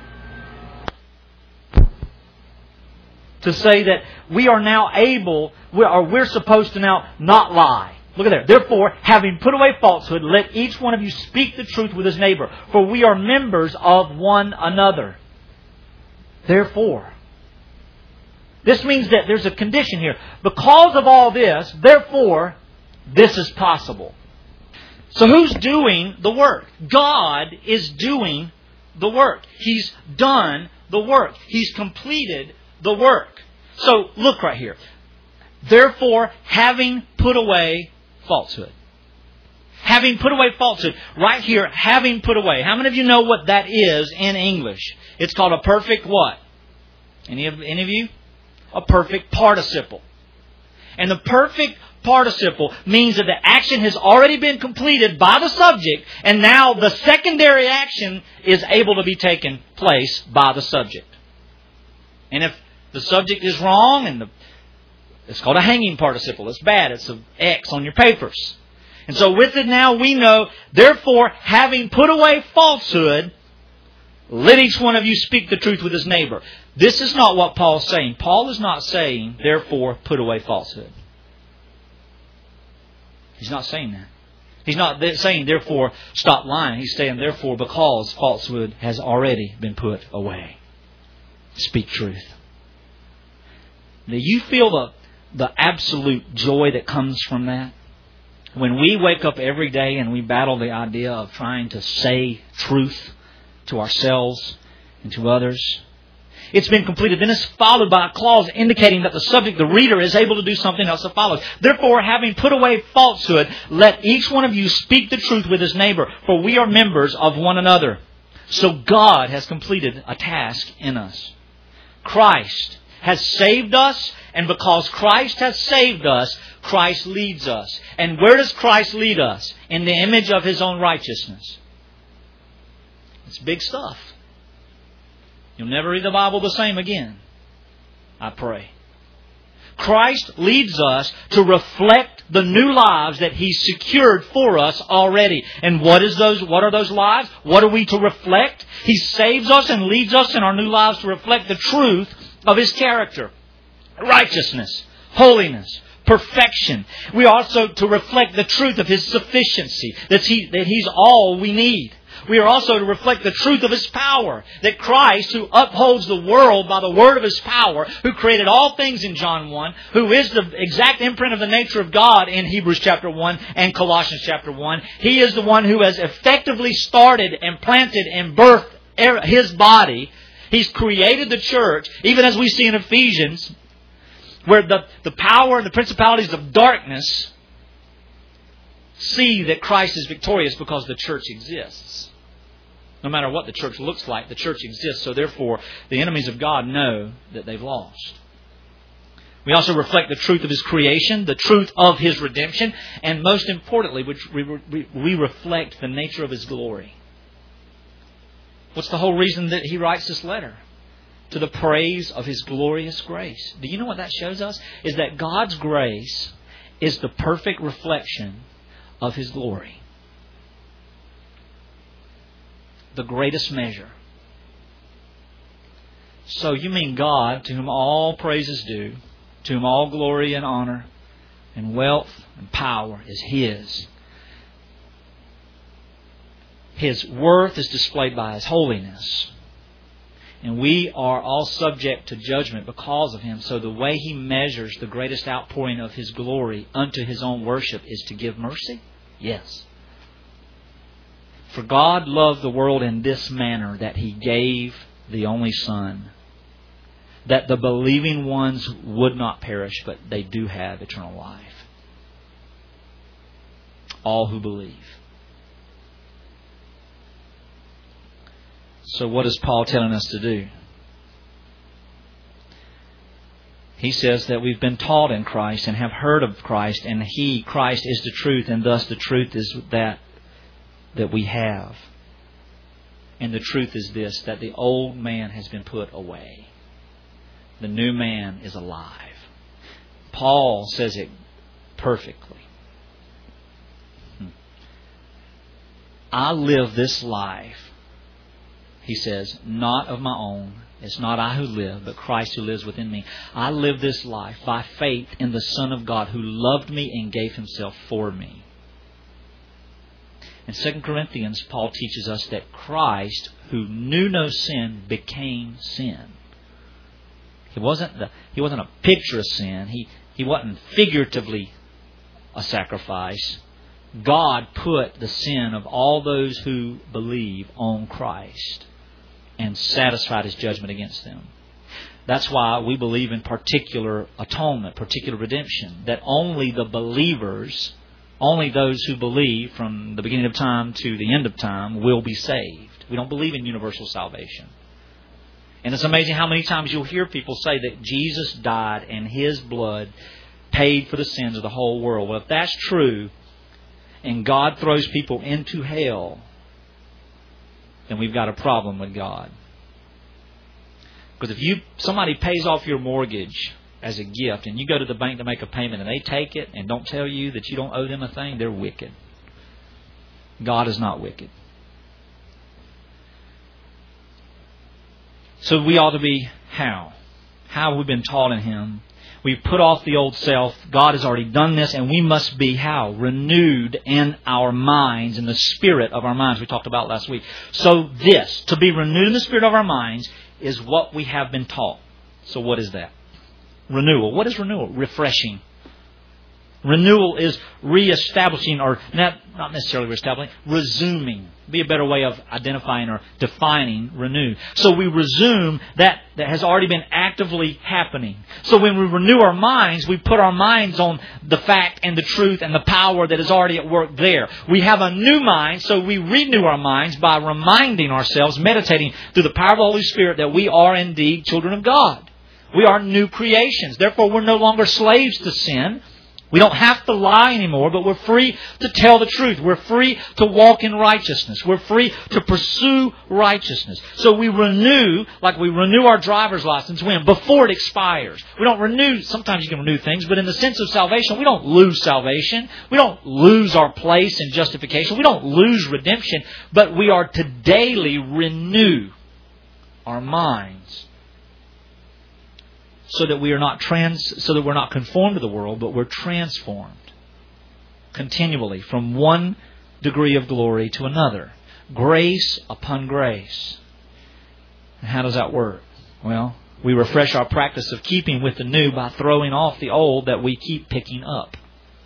to say that we are now able, or we're supposed to now not lie. Look at there. Therefore, having put away falsehood, let each one of you speak the truth with his neighbor, for we are members of one another. Therefore. This means that there's a condition here. Because of all this, therefore, this is possible. So who's doing the work? God is doing the work. He's done the work. He's completed the work. So look right here. Therefore, having put away falsehood. Having put away falsehood. Right here, having put away. How many of you know what that is in English? It's called a perfect what? Any of, any of you? A perfect participle. And the perfect participle means that the action has already been completed by the subject, and now the secondary action is able to be taken place by the subject. And if the subject is wrong, and the, it's called a hanging participle. It's bad. It's an X on your papers. And so with it now we know, therefore, having put away falsehood, let each one of you speak the truth with his neighbor. This is not what Paul's saying. Paul is not saying, therefore, put away falsehood. He's not saying that. He's not saying, therefore, stop lying. He's saying, therefore, because falsehood has already been put away, speak truth. Now, you feel the, the absolute joy that comes from that? When we wake up every day and we battle the idea of trying to say truth to ourselves and to others, it's been completed. Then it's followed by a clause indicating that the subject, the reader, is able to do something else that follows. Therefore, having put away falsehood, let each one of you speak the truth with his neighbor, for we are members of one another. So God has completed a task in us. Christ has saved us, and because Christ has saved us, Christ leads us. And where does Christ lead us? In the image of His own righteousness. It's big stuff. You'll never read the Bible the same again, I pray. Christ leads us to reflect the new lives that He's secured for us already. And what is those? What are those lives? What are we to reflect? He saves us and leads us in our new lives to reflect the truth of His character. Righteousness, holiness, perfection. We are also to reflect the truth of His sufficiency, that, he, that He's all we need. We are also to reflect the truth of His power. That Christ, who upholds the world by the word of His power, who created all things in John one, who is the exact imprint of the nature of God in Hebrews chapter one and Colossians chapter one, He is the one who has effectively started and planted and birthed His body. He's created the church, even as we see in Ephesians, where the, the power and the principalities of darkness see that Christ is victorious because the church exists. No matter what the church looks like, the church exists. So therefore, the enemies of God know that they've lost. We also reflect the truth of His creation, the truth of His redemption, and most importantly, we, we, we reflect the nature of His glory. What's the whole reason that he writes this letter? To the praise of His glorious grace. Do you know what that shows us? Is that God's grace is the perfect reflection of His glory. The greatest measure. So you mean God, to whom all praise is due, to whom all glory and honor and wealth and power is His. His worth is displayed by His holiness. And we are all subject to judgment because of Him. So the way He measures the greatest outpouring of His glory unto His own worship is to give mercy? Yes. For God loved the world in this manner, that He gave the only Son, that the believing ones would not perish, but they do have eternal life. All who believe. So what is Paul telling us to do? He says that we've been taught in Christ and have heard of Christ, and He, Christ, is the truth, and thus the truth is that that we have. And the truth is this, that the old man has been put away. The new man is alive. Paul says it perfectly. I live this life, he says, not of my own. It's not I who live, but Christ who lives within me. I live this life by faith in the Son of God who loved me and gave Himself for me. In Second Corinthians, Paul teaches us that Christ, who knew no sin, became sin. He wasn't the, he wasn't a picture of sin. He, he wasn't figuratively a sacrifice. God put the sin of all those who believe on Christ and satisfied His judgment against them. That's why we believe in particular atonement, particular redemption, that only the believers, only those who believe from the beginning of time to the end of time will be saved. We don't believe in universal salvation. And it's amazing how many times you'll hear people say that Jesus died and His blood paid for the sins of the whole world. Well, if that's true, and God throws people into hell, then we've got a problem with God. Because if you somebody pays off your mortgage as a gift and you go to the bank to make a payment and they take it and don't tell you that you don't owe them a thing, they're wicked. God is not wicked. So we ought to be how? How have we been taught in Him? We've put off the old self. God has already done this, and we must be how? Renewed in our minds, in the spirit of our minds we talked about last week. So this, to be renewed in the spirit of our minds, is what we have been taught. So what is that? Renewal. What is renewal? Refreshing. Renewal is reestablishing, or not, not necessarily reestablishing, resuming. Be a better way of identifying or defining renew. So we resume that that has already been actively happening. So when we renew our minds, we put our minds on the fact and the truth and the power that is already at work there. We have a new mind, so we renew our minds by reminding ourselves, meditating through the power of the Holy Spirit, that we are indeed children of God. We are new creations. Therefore, we're no longer slaves to sin. We don't have to lie anymore, but we're free to tell the truth. We're free to walk in righteousness. We're free to pursue righteousness. So we renew, like we renew our driver's license when? Before it expires. We don't renew, sometimes you can renew things, but in the sense of salvation, we don't lose salvation. We don't lose our place in justification. We don't lose redemption, but we are to daily renew our minds. So that we are not trans, so that we're not conformed to the world, but we're transformed continually from one degree of glory to another, grace upon grace. And how does that work? Well, we refresh our practice of keeping with the new by throwing off the old that we keep picking up.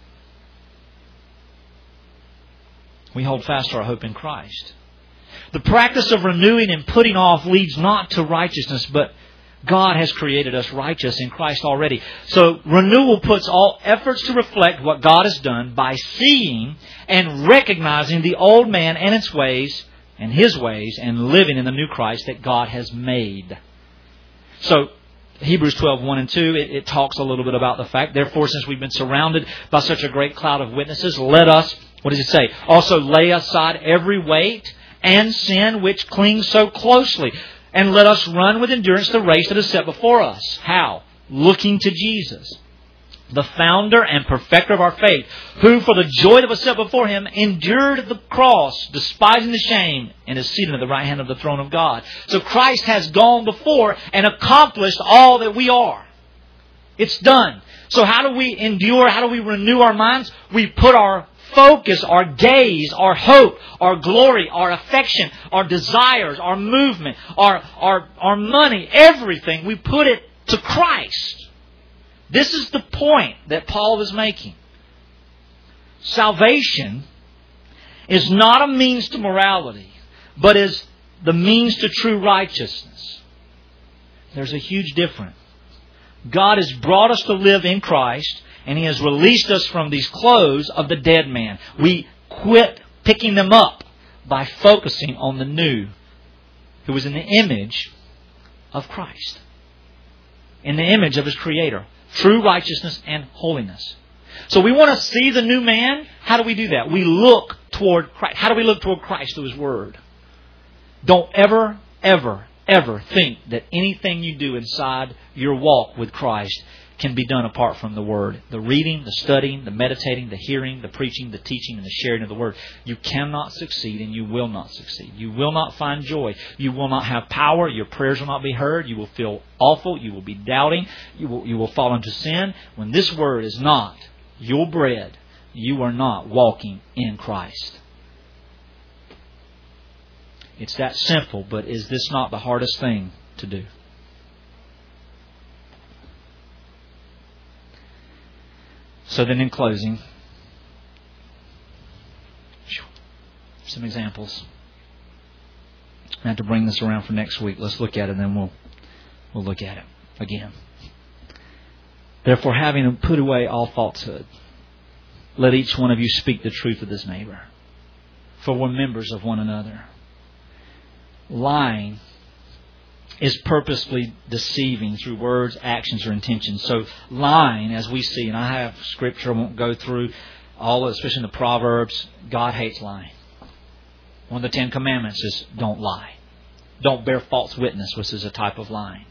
We hold fast to our hope in Christ. The practice of renewing and putting off leads not to righteousness, but God has created us righteous in Christ already. So renewal puts all efforts to reflect what God has done by seeing and recognizing the old man and its ways and his ways and living in the new Christ that God has made. So Hebrews twelve, one and two, it, it talks a little bit about the fact, therefore, since we've been surrounded by such a great cloud of witnesses, let us, what does it say? Also lay aside every weight and sin which clings so closely, and let us run with endurance the race that is set before us. How? Looking to Jesus, the founder and perfecter of our faith, who for the joy that was set before Him endured the cross, despising the shame, and is seated at the right hand of the throne of God. So Christ has gone before and accomplished all that we are. It's done. So how do we endure? How do we renew our minds? We put our focus, our gaze, our hope, our glory, our affection, our desires, our movement, our, our, our money, everything, we put it to Christ. This is the point that Paul is making. Salvation is not a means to morality, but is the means to true righteousness. There's a huge difference. God has brought us to live in Christ, and He has released us from these clothes of the dead man. We quit picking them up by focusing on the new, who is in the image of Christ, in the image of His Creator. True righteousness and holiness. So we want to see the new man. How do we do that? We look toward Christ. How do we look toward Christ? Through His Word. Don't ever, ever, ever think that anything you do inside your walk with Christ can be done apart from the Word. The reading, the studying, the meditating, the hearing, the preaching, the teaching, and the sharing of the Word. You cannot succeed, and you will not succeed. You will not find joy. You will not have power. Your prayers will not be heard. You will feel awful. You will be doubting. You will, you will fall into sin. When this Word is not your bread, you are not walking in Christ. It's that simple, but is this not the hardest thing to do? So then in closing, some examples. I have to bring this around for next week. Let's look at it and then we'll, we'll look at it again. Therefore, having put away all falsehood, let each one of you speak the truth of his neighbor, for we're members of one another. Lying is purposefully deceiving through words, actions, or intentions. So lying, as we see, and I have scripture, I won't go through all, especially in the Proverbs, God hates lying. One of the Ten Commandments is don't lie. Don't bear false witness, which is a type of lying.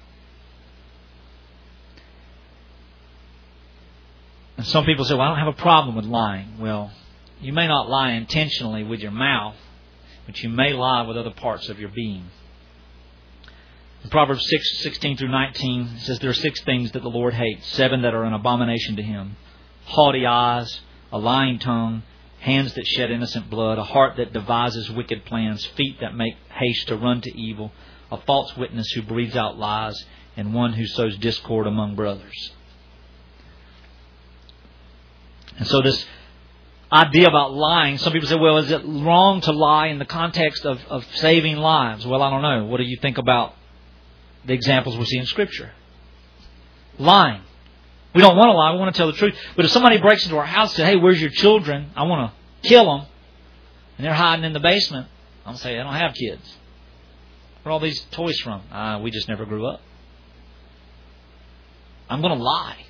And some people say, well, I don't have a problem with lying. Well, you may not lie intentionally with your mouth, but you may lie with other parts of your being. In Proverbs six, sixteen through nineteen, it says there are six things that the Lord hates, seven that are an abomination to Him. Haughty eyes, a lying tongue, hands that shed innocent blood, a heart that devises wicked plans, feet that make haste to run to evil, a false witness who breathes out lies, and one who sows discord among brothers. And so this idea about lying, some people say, well, is it wrong to lie in the context of, of saving lives? Well, I don't know. What do you think about the examples we see in Scripture? Lying. We don't want to lie. We want to tell the truth. But if somebody breaks into our house and says, hey, where's your children? I want to kill them. And they're hiding in the basement. I'm going to say, I don't have kids. Where are all these toys from? Uh, we just never grew up. I'm going to lie.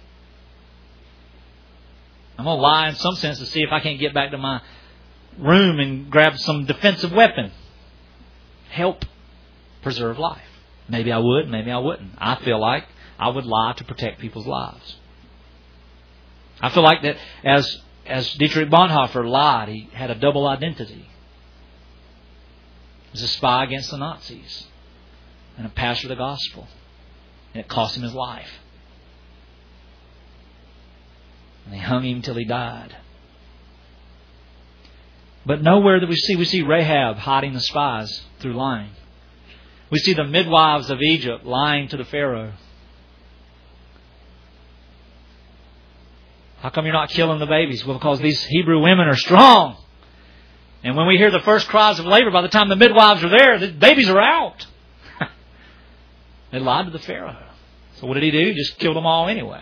I'm going to lie in some sense to see if I can't get back to my room and grab some defensive weapon. Help preserve life. Maybe I would, maybe I wouldn't. I feel like I would lie to protect people's lives. I feel like that as, as Dietrich Bonhoeffer lied, he had a double identity. He was a spy against the Nazis and a pastor of the gospel. And it cost him his life. And they hung him till he died. But nowhere that we see, we see Rahab hiding the spies through lying. We see the midwives of Egypt lying to the Pharaoh. How come you're not killing the babies? Well, because these Hebrew women are strong. And when we hear the first cries of labor, by the time the midwives are there, the babies are out. They lied to the Pharaoh. So what did he do? He just killed them all anyway.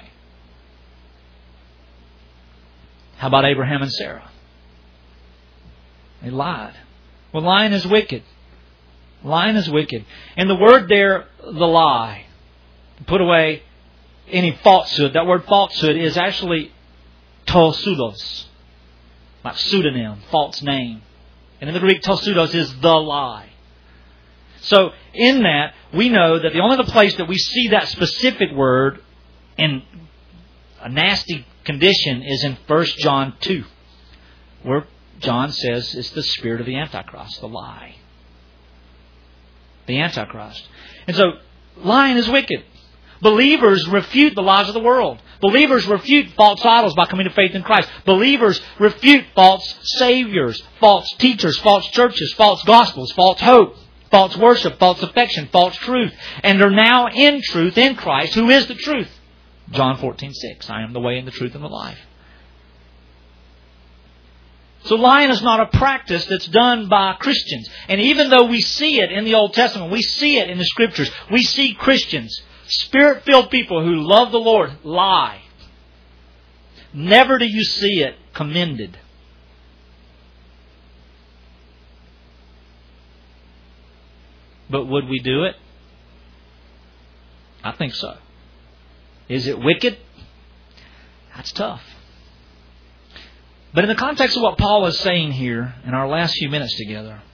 How about Abraham and Sarah? They lied. Well, lying is wicked. Lying is wicked. And the word there, the lie, put away any falsehood. That word falsehood is actually tosudos, like pseudonym, false name. And in the Greek, tosudos is the lie. So in that, we know that the only the place that we see that specific word in a nasty condition is in First John two, where John says it's the spirit of the Antichrist, the lie. The Antichrist. And so, lying is wicked. Believers refute the lies of the world. Believers refute false idols by coming to faith in Christ. Believers refute false saviors, false teachers, false churches, false gospels, false hope, false worship, false affection, false truth. And are now in truth in Christ, who is the truth. John fourteen six, I am the way and the truth and the life. So lying is not a practice that's done by Christians. And even though we see it in the Old Testament, we see it in the Scriptures, we see Christians, Spirit-filled people who love the Lord, lie. Never do you see it commended. But would we do it? I think so. Is it wicked? That's tough. But in the context of what Paul is saying here in our last few minutes together,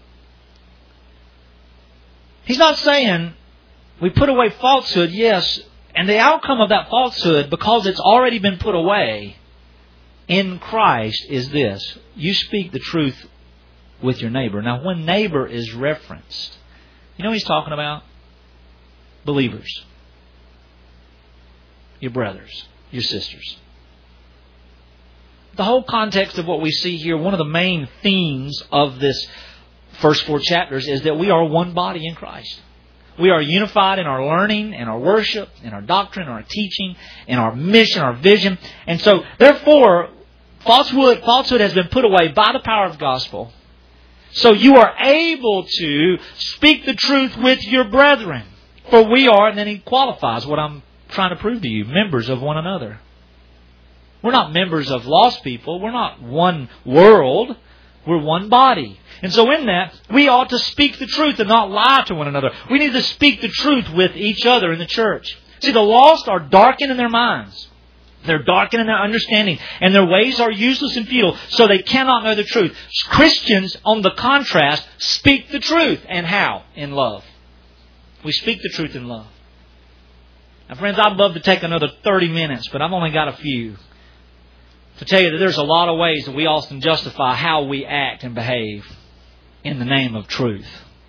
he's not saying we put away falsehood, yes, and the outcome of that falsehood, because it's already been put away in Christ, is this. You speak the truth with your neighbor. Now, when neighbor is referenced, you know what he's talking about? Believers. Your brothers, your sisters. The whole context of what we see here, one of the main themes of this first four chapters is that we are one body in Christ. We are unified in our learning, in our worship, in our doctrine, in our teaching, in our mission, our vision. And so, therefore, falsehood, falsehood has been put away by the power of the gospel. So you are able to speak the truth with your brethren. For we are, and then he qualifies what I'm trying to prove to you, members of one another. We're not members of lost people. We're not one world. We're one body. And so in that, we ought to speak the truth and not lie to one another. We need to speak the truth with each other in the church. See, the lost are darkened in their minds. They're darkened in their understanding. And their ways are useless and futile, so they cannot know the truth. Christians, on the contrast, speak the truth. And how? In love. We speak the truth in love. Now, friends, I'd love to take another thirty minutes, but I've only got a few, to tell you that there's a lot of ways that we often justify how we act and behave in the name of truth.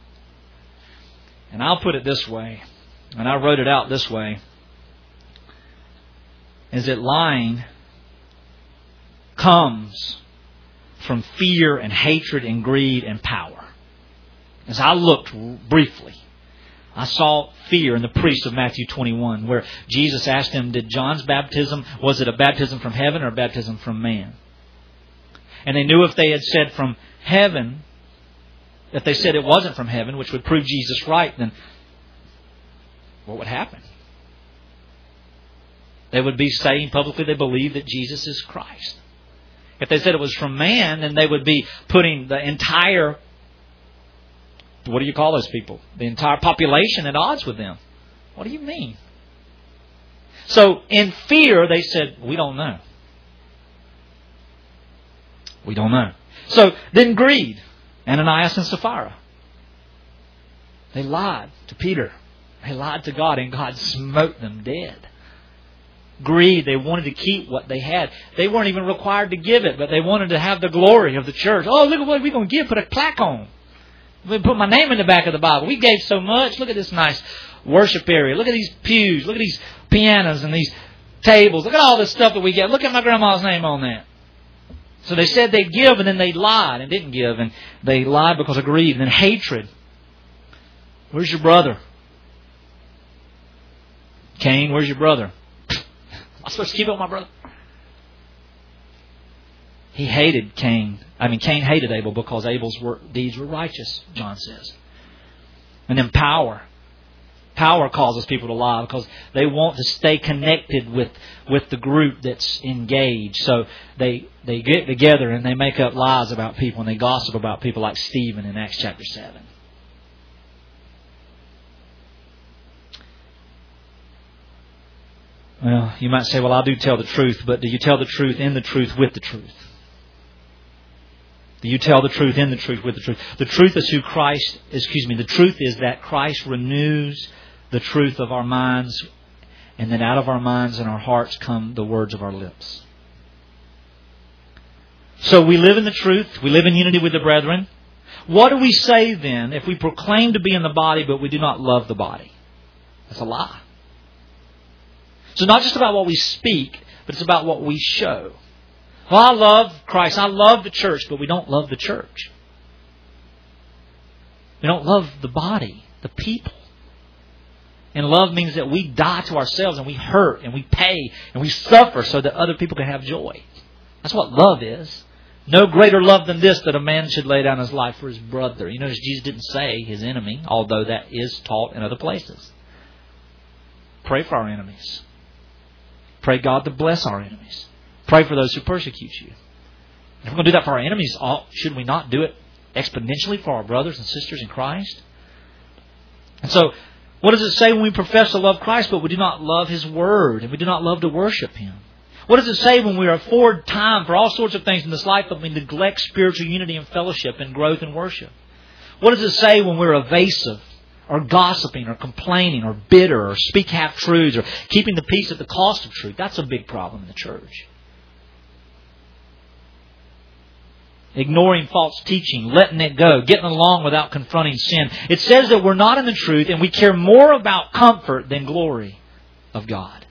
And I'll put it this way, and I wrote it out this way, is that lying comes from fear and hatred and greed and power. As I looked briefly, I saw fear in the priest of Matthew twenty-one, where Jesus asked him, did John's baptism, was it a baptism from heaven or a baptism from man? And they knew if they had said from heaven, if they said it wasn't from heaven, which would prove Jesus right, then what would happen? They would be saying publicly they believe that Jesus is Christ. If they said it was from man, then they would be putting the entire, what do you call those people? The entire population at odds with them. What do you mean? So in fear, they said, we don't know. We don't know. So then greed. Ananias and Sapphira. They lied to Peter. They lied to God, and God smote them dead. Greed. They wanted to keep what they had. They weren't even required to give it, but they wanted to have the glory of the church. Oh, look at what we're going to give. Put a plaque on. We put my name in the back of the Bible. We gave so much. Look at this nice worship area. Look at these pews. Look at these pianos and these tables. Look at all this stuff that we get. Look at my grandma's name on that. So they said they'd give, and then they lied and didn't give. And they lied because of greed. And then hatred. Where's your brother? Cain, where's your brother? I'm supposed to keep up with my brother. He hated Cain. I mean, Cain hated Abel because Abel's work, deeds were righteous, John says. And then power. Power causes people to lie because they want to stay connected with, with the group that's engaged. So they they get together and they make up lies about people and they gossip about people like Stephen in Acts chapter seven. Well, you might say, well, I do tell the truth, but do you tell the truth in the truth with the truth? Do you tell the truth in the truth with the truth? The truth is who Christ, excuse me, the truth is that Christ renews the truth of our minds, and then out of our minds and our hearts come the words of our lips. So we live in the truth. We live in unity with the brethren. What do we say then if we proclaim to be in the body but we do not love the body? That's a lie. So it's not just about what we speak, but it's about what we show. Well, I love Christ. I love the church, but we don't love the church. We don't love the body, the people. And love means that we die to ourselves and we hurt and we pay and we suffer so that other people can have joy. That's what love is. No greater love than this, that a man should lay down his life for his brother. You notice Jesus didn't say his enemy, although that is taught in other places. Pray for our enemies. Pray God to bless our enemies. Pray for those who persecute you. If we're going to do that for our enemies, should we not do it exponentially for our brothers and sisters in Christ? And so, what does it say when we profess to love Christ, but we do not love His Word, and we do not love to worship Him? What does it say when we are afforded time for all sorts of things in this life, but we neglect spiritual unity and fellowship and growth and worship? What does it say when we're evasive, or gossiping, or complaining, or bitter, or speak half-truths, or keeping the peace at the cost of truth? That's a big problem in the church. Ignoring false teaching, letting it go, getting along without confronting sin. It says that we're not in the truth and we care more about comfort than glory of God.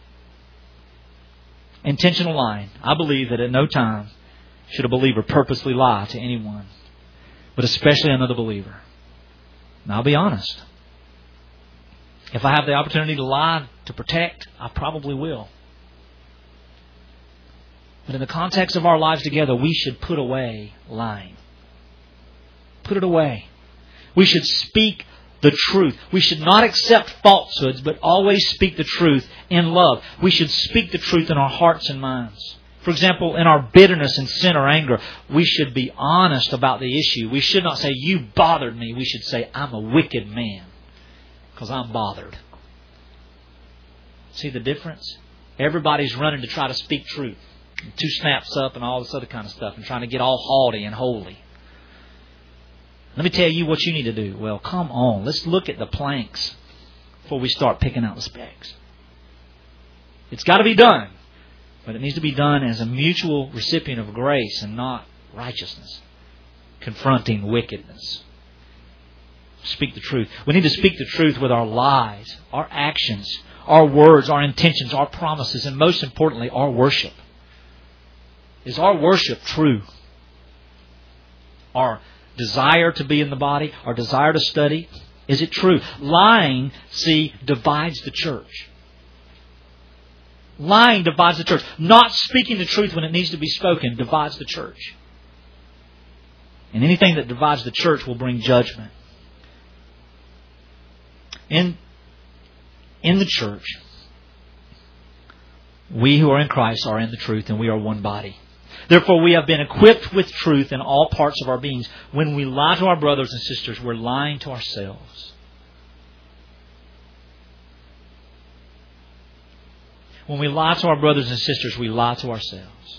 Intentional lying. I believe that at no time should a believer purposely lie to anyone, but especially another believer. And I'll be honest. If I have the opportunity to lie to protect, I probably will. But in the context of our lives together, we should put away lying. Put it away. We should speak the truth. We should not accept falsehoods, but always speak the truth in love. We should speak the truth in our hearts and minds. For example, in our bitterness and sin or anger, we should be honest about the issue. We should not say, you bothered me. We should say, I'm a wicked man because I'm bothered. See the difference? Everybody's running to try to speak truth. Two snaps up and all this other kind of stuff and trying to get all haughty and holy. Let me tell you what you need to do. Well, come on. Let's look at the planks before we start picking out the specks. It's got to be done. But it needs to be done as a mutual recipient of grace and not righteousness. Confronting wickedness. Speak the truth. We need to speak the truth with our lives, our actions, our words, our intentions, our promises, and most importantly, our worship. Is our worship true? Our desire to be in the body, our desire to study, is it true? Lying, see, divides the church. Lying divides the church. Not speaking the truth when it needs to be spoken divides the church. And anything that divides the church will bring judgment. In, in the church, we who are in Christ are in the truth and we are one body. Therefore, we have been equipped with truth in all parts of our beings. When we lie to our brothers and sisters, we're lying to ourselves. When we lie to our brothers and sisters, we lie to ourselves.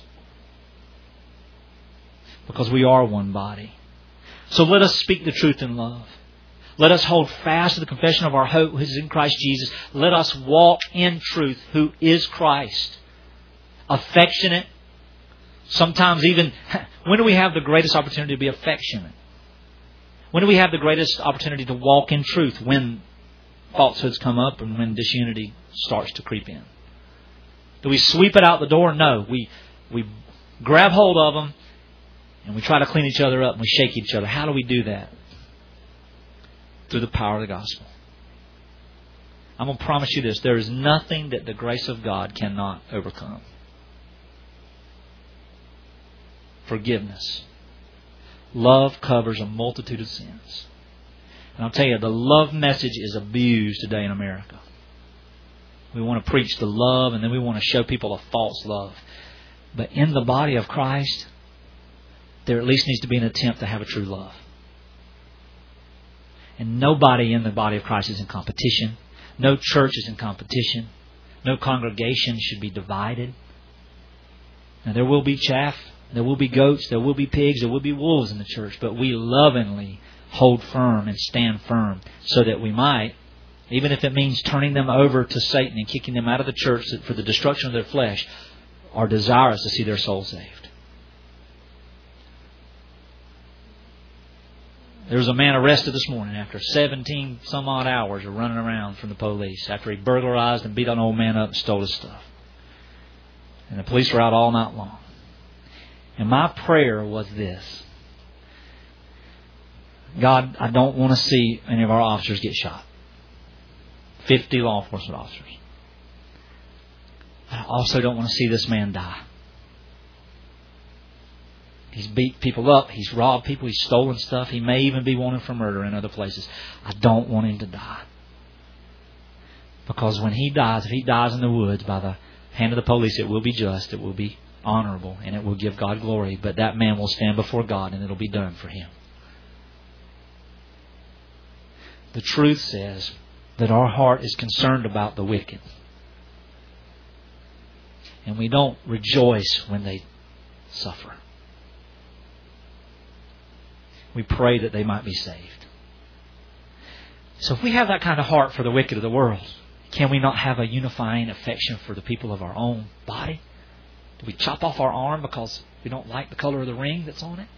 Because we are one body. So let us speak the truth in love. Let us hold fast to the confession of our hope, which is in Christ Jesus. Let us walk in truth, who is Christ. Affectionate. Sometimes even, when do we have the greatest opportunity to be affectionate? When do we have the greatest opportunity to walk in truth? When falsehoods come up and when disunity starts to creep in. Do we sweep it out the door? No. We we grab hold of them, and we try to clean each other up and we shake each other. How do we do that? Through the power of the gospel. I'm going to promise you this. There is nothing that the grace of God cannot overcome. Forgiveness. Love covers a multitude of sins. And I'll tell you, the love message is abused today in America. We want to preach the love, and then we want to show people a false love. But in the body of Christ, there at least needs to be an attempt to have a true love. And nobody in the body of Christ is in competition. No church is in competition. No congregation should be divided. Now, there will be chaff. There will be goats. There will be pigs. There will be wolves in the church. But we lovingly hold firm and stand firm so that we might, even if it means turning them over to Satan and kicking them out of the church for the destruction of their flesh, are desirous to see their soul saved. There was a man arrested this morning after seventeen some odd hours of running around from the police after he burglarized and beat an old man up and stole his stuff. And the police were out all night long. And my prayer was this: God, I don't want to see any of our officers get shot. fifty law enforcement officers. I also don't want to see this man die. He's beat people up. He's robbed people. He's stolen stuff. He may even be wanted for murder in other places. I don't want him to die. Because when he dies, if he dies in the woods by the hand of the police, it will be just, it will be honorable, and it will give God glory. But that man will stand before God, and it will be done for him. The truth says that our heart is concerned about the wicked. And we don't rejoice when they suffer. We pray that they might be saved. So if we have that kind of heart for the wicked of the world, can we not have a unifying affection for the people of our own body? Do we chop off our arm because we don't like the color of the ring that's on it?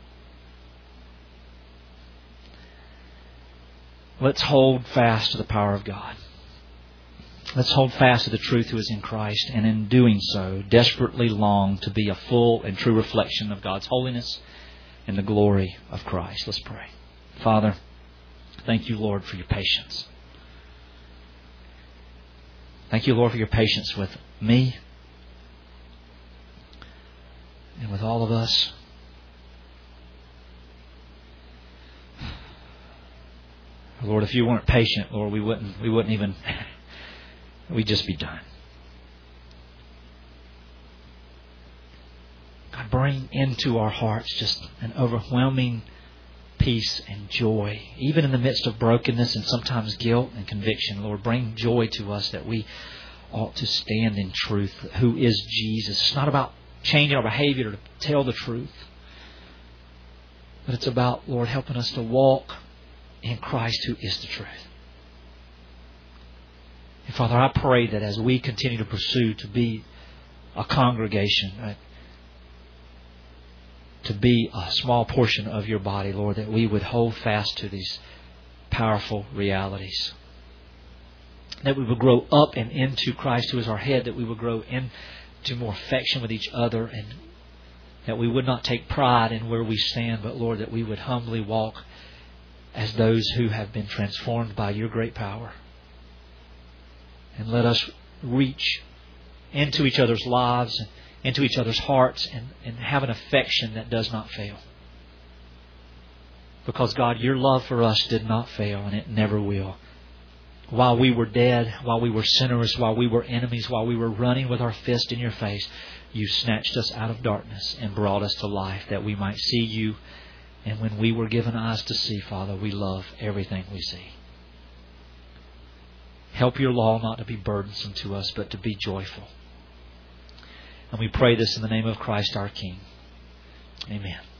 Let's hold fast to the power of God. Let's hold fast to the truth who is in Christ, and in doing so, desperately long to be a full and true reflection of God's holiness and the glory of Christ. Let's pray. Father, thank you, Lord, for your patience. Thank you, Lord, for your patience with me and with all of us. Lord, if you weren't patient, Lord, we wouldn't we wouldn't even we'd just be done. God, bring into our hearts just an overwhelming peace and joy, even in the midst of brokenness and sometimes guilt and conviction. Lord, bring joy to us that we ought to stand in truth. Who is Jesus? It's not about changing our behavior to tell the truth, but it's about, Lord, helping us to walk in Christ who is the truth. And Father, I pray that as we continue to pursue to be a congregation, right, to be a small portion of your body, Lord, that we would hold fast to these powerful realities. That we would grow up and into Christ who is our head, that we would grow into more affection with each other, and that we would not take pride in where we stand, but Lord, that we would humbly walk as those who have been transformed by your great power. And let us reach into each other's lives, into each other's hearts, and, and have an affection that does not fail. Because God, your love for us did not fail, and it never will. While we were dead, while we were sinners, while we were enemies, while we were running with our fist in your face, you snatched us out of darkness and brought us to life that we might see you. And when we were given eyes to see, Father, we love everything we see. Help your law not to be burdensome to us, but to be joyful. And we pray this in the name of Christ our King. Amen.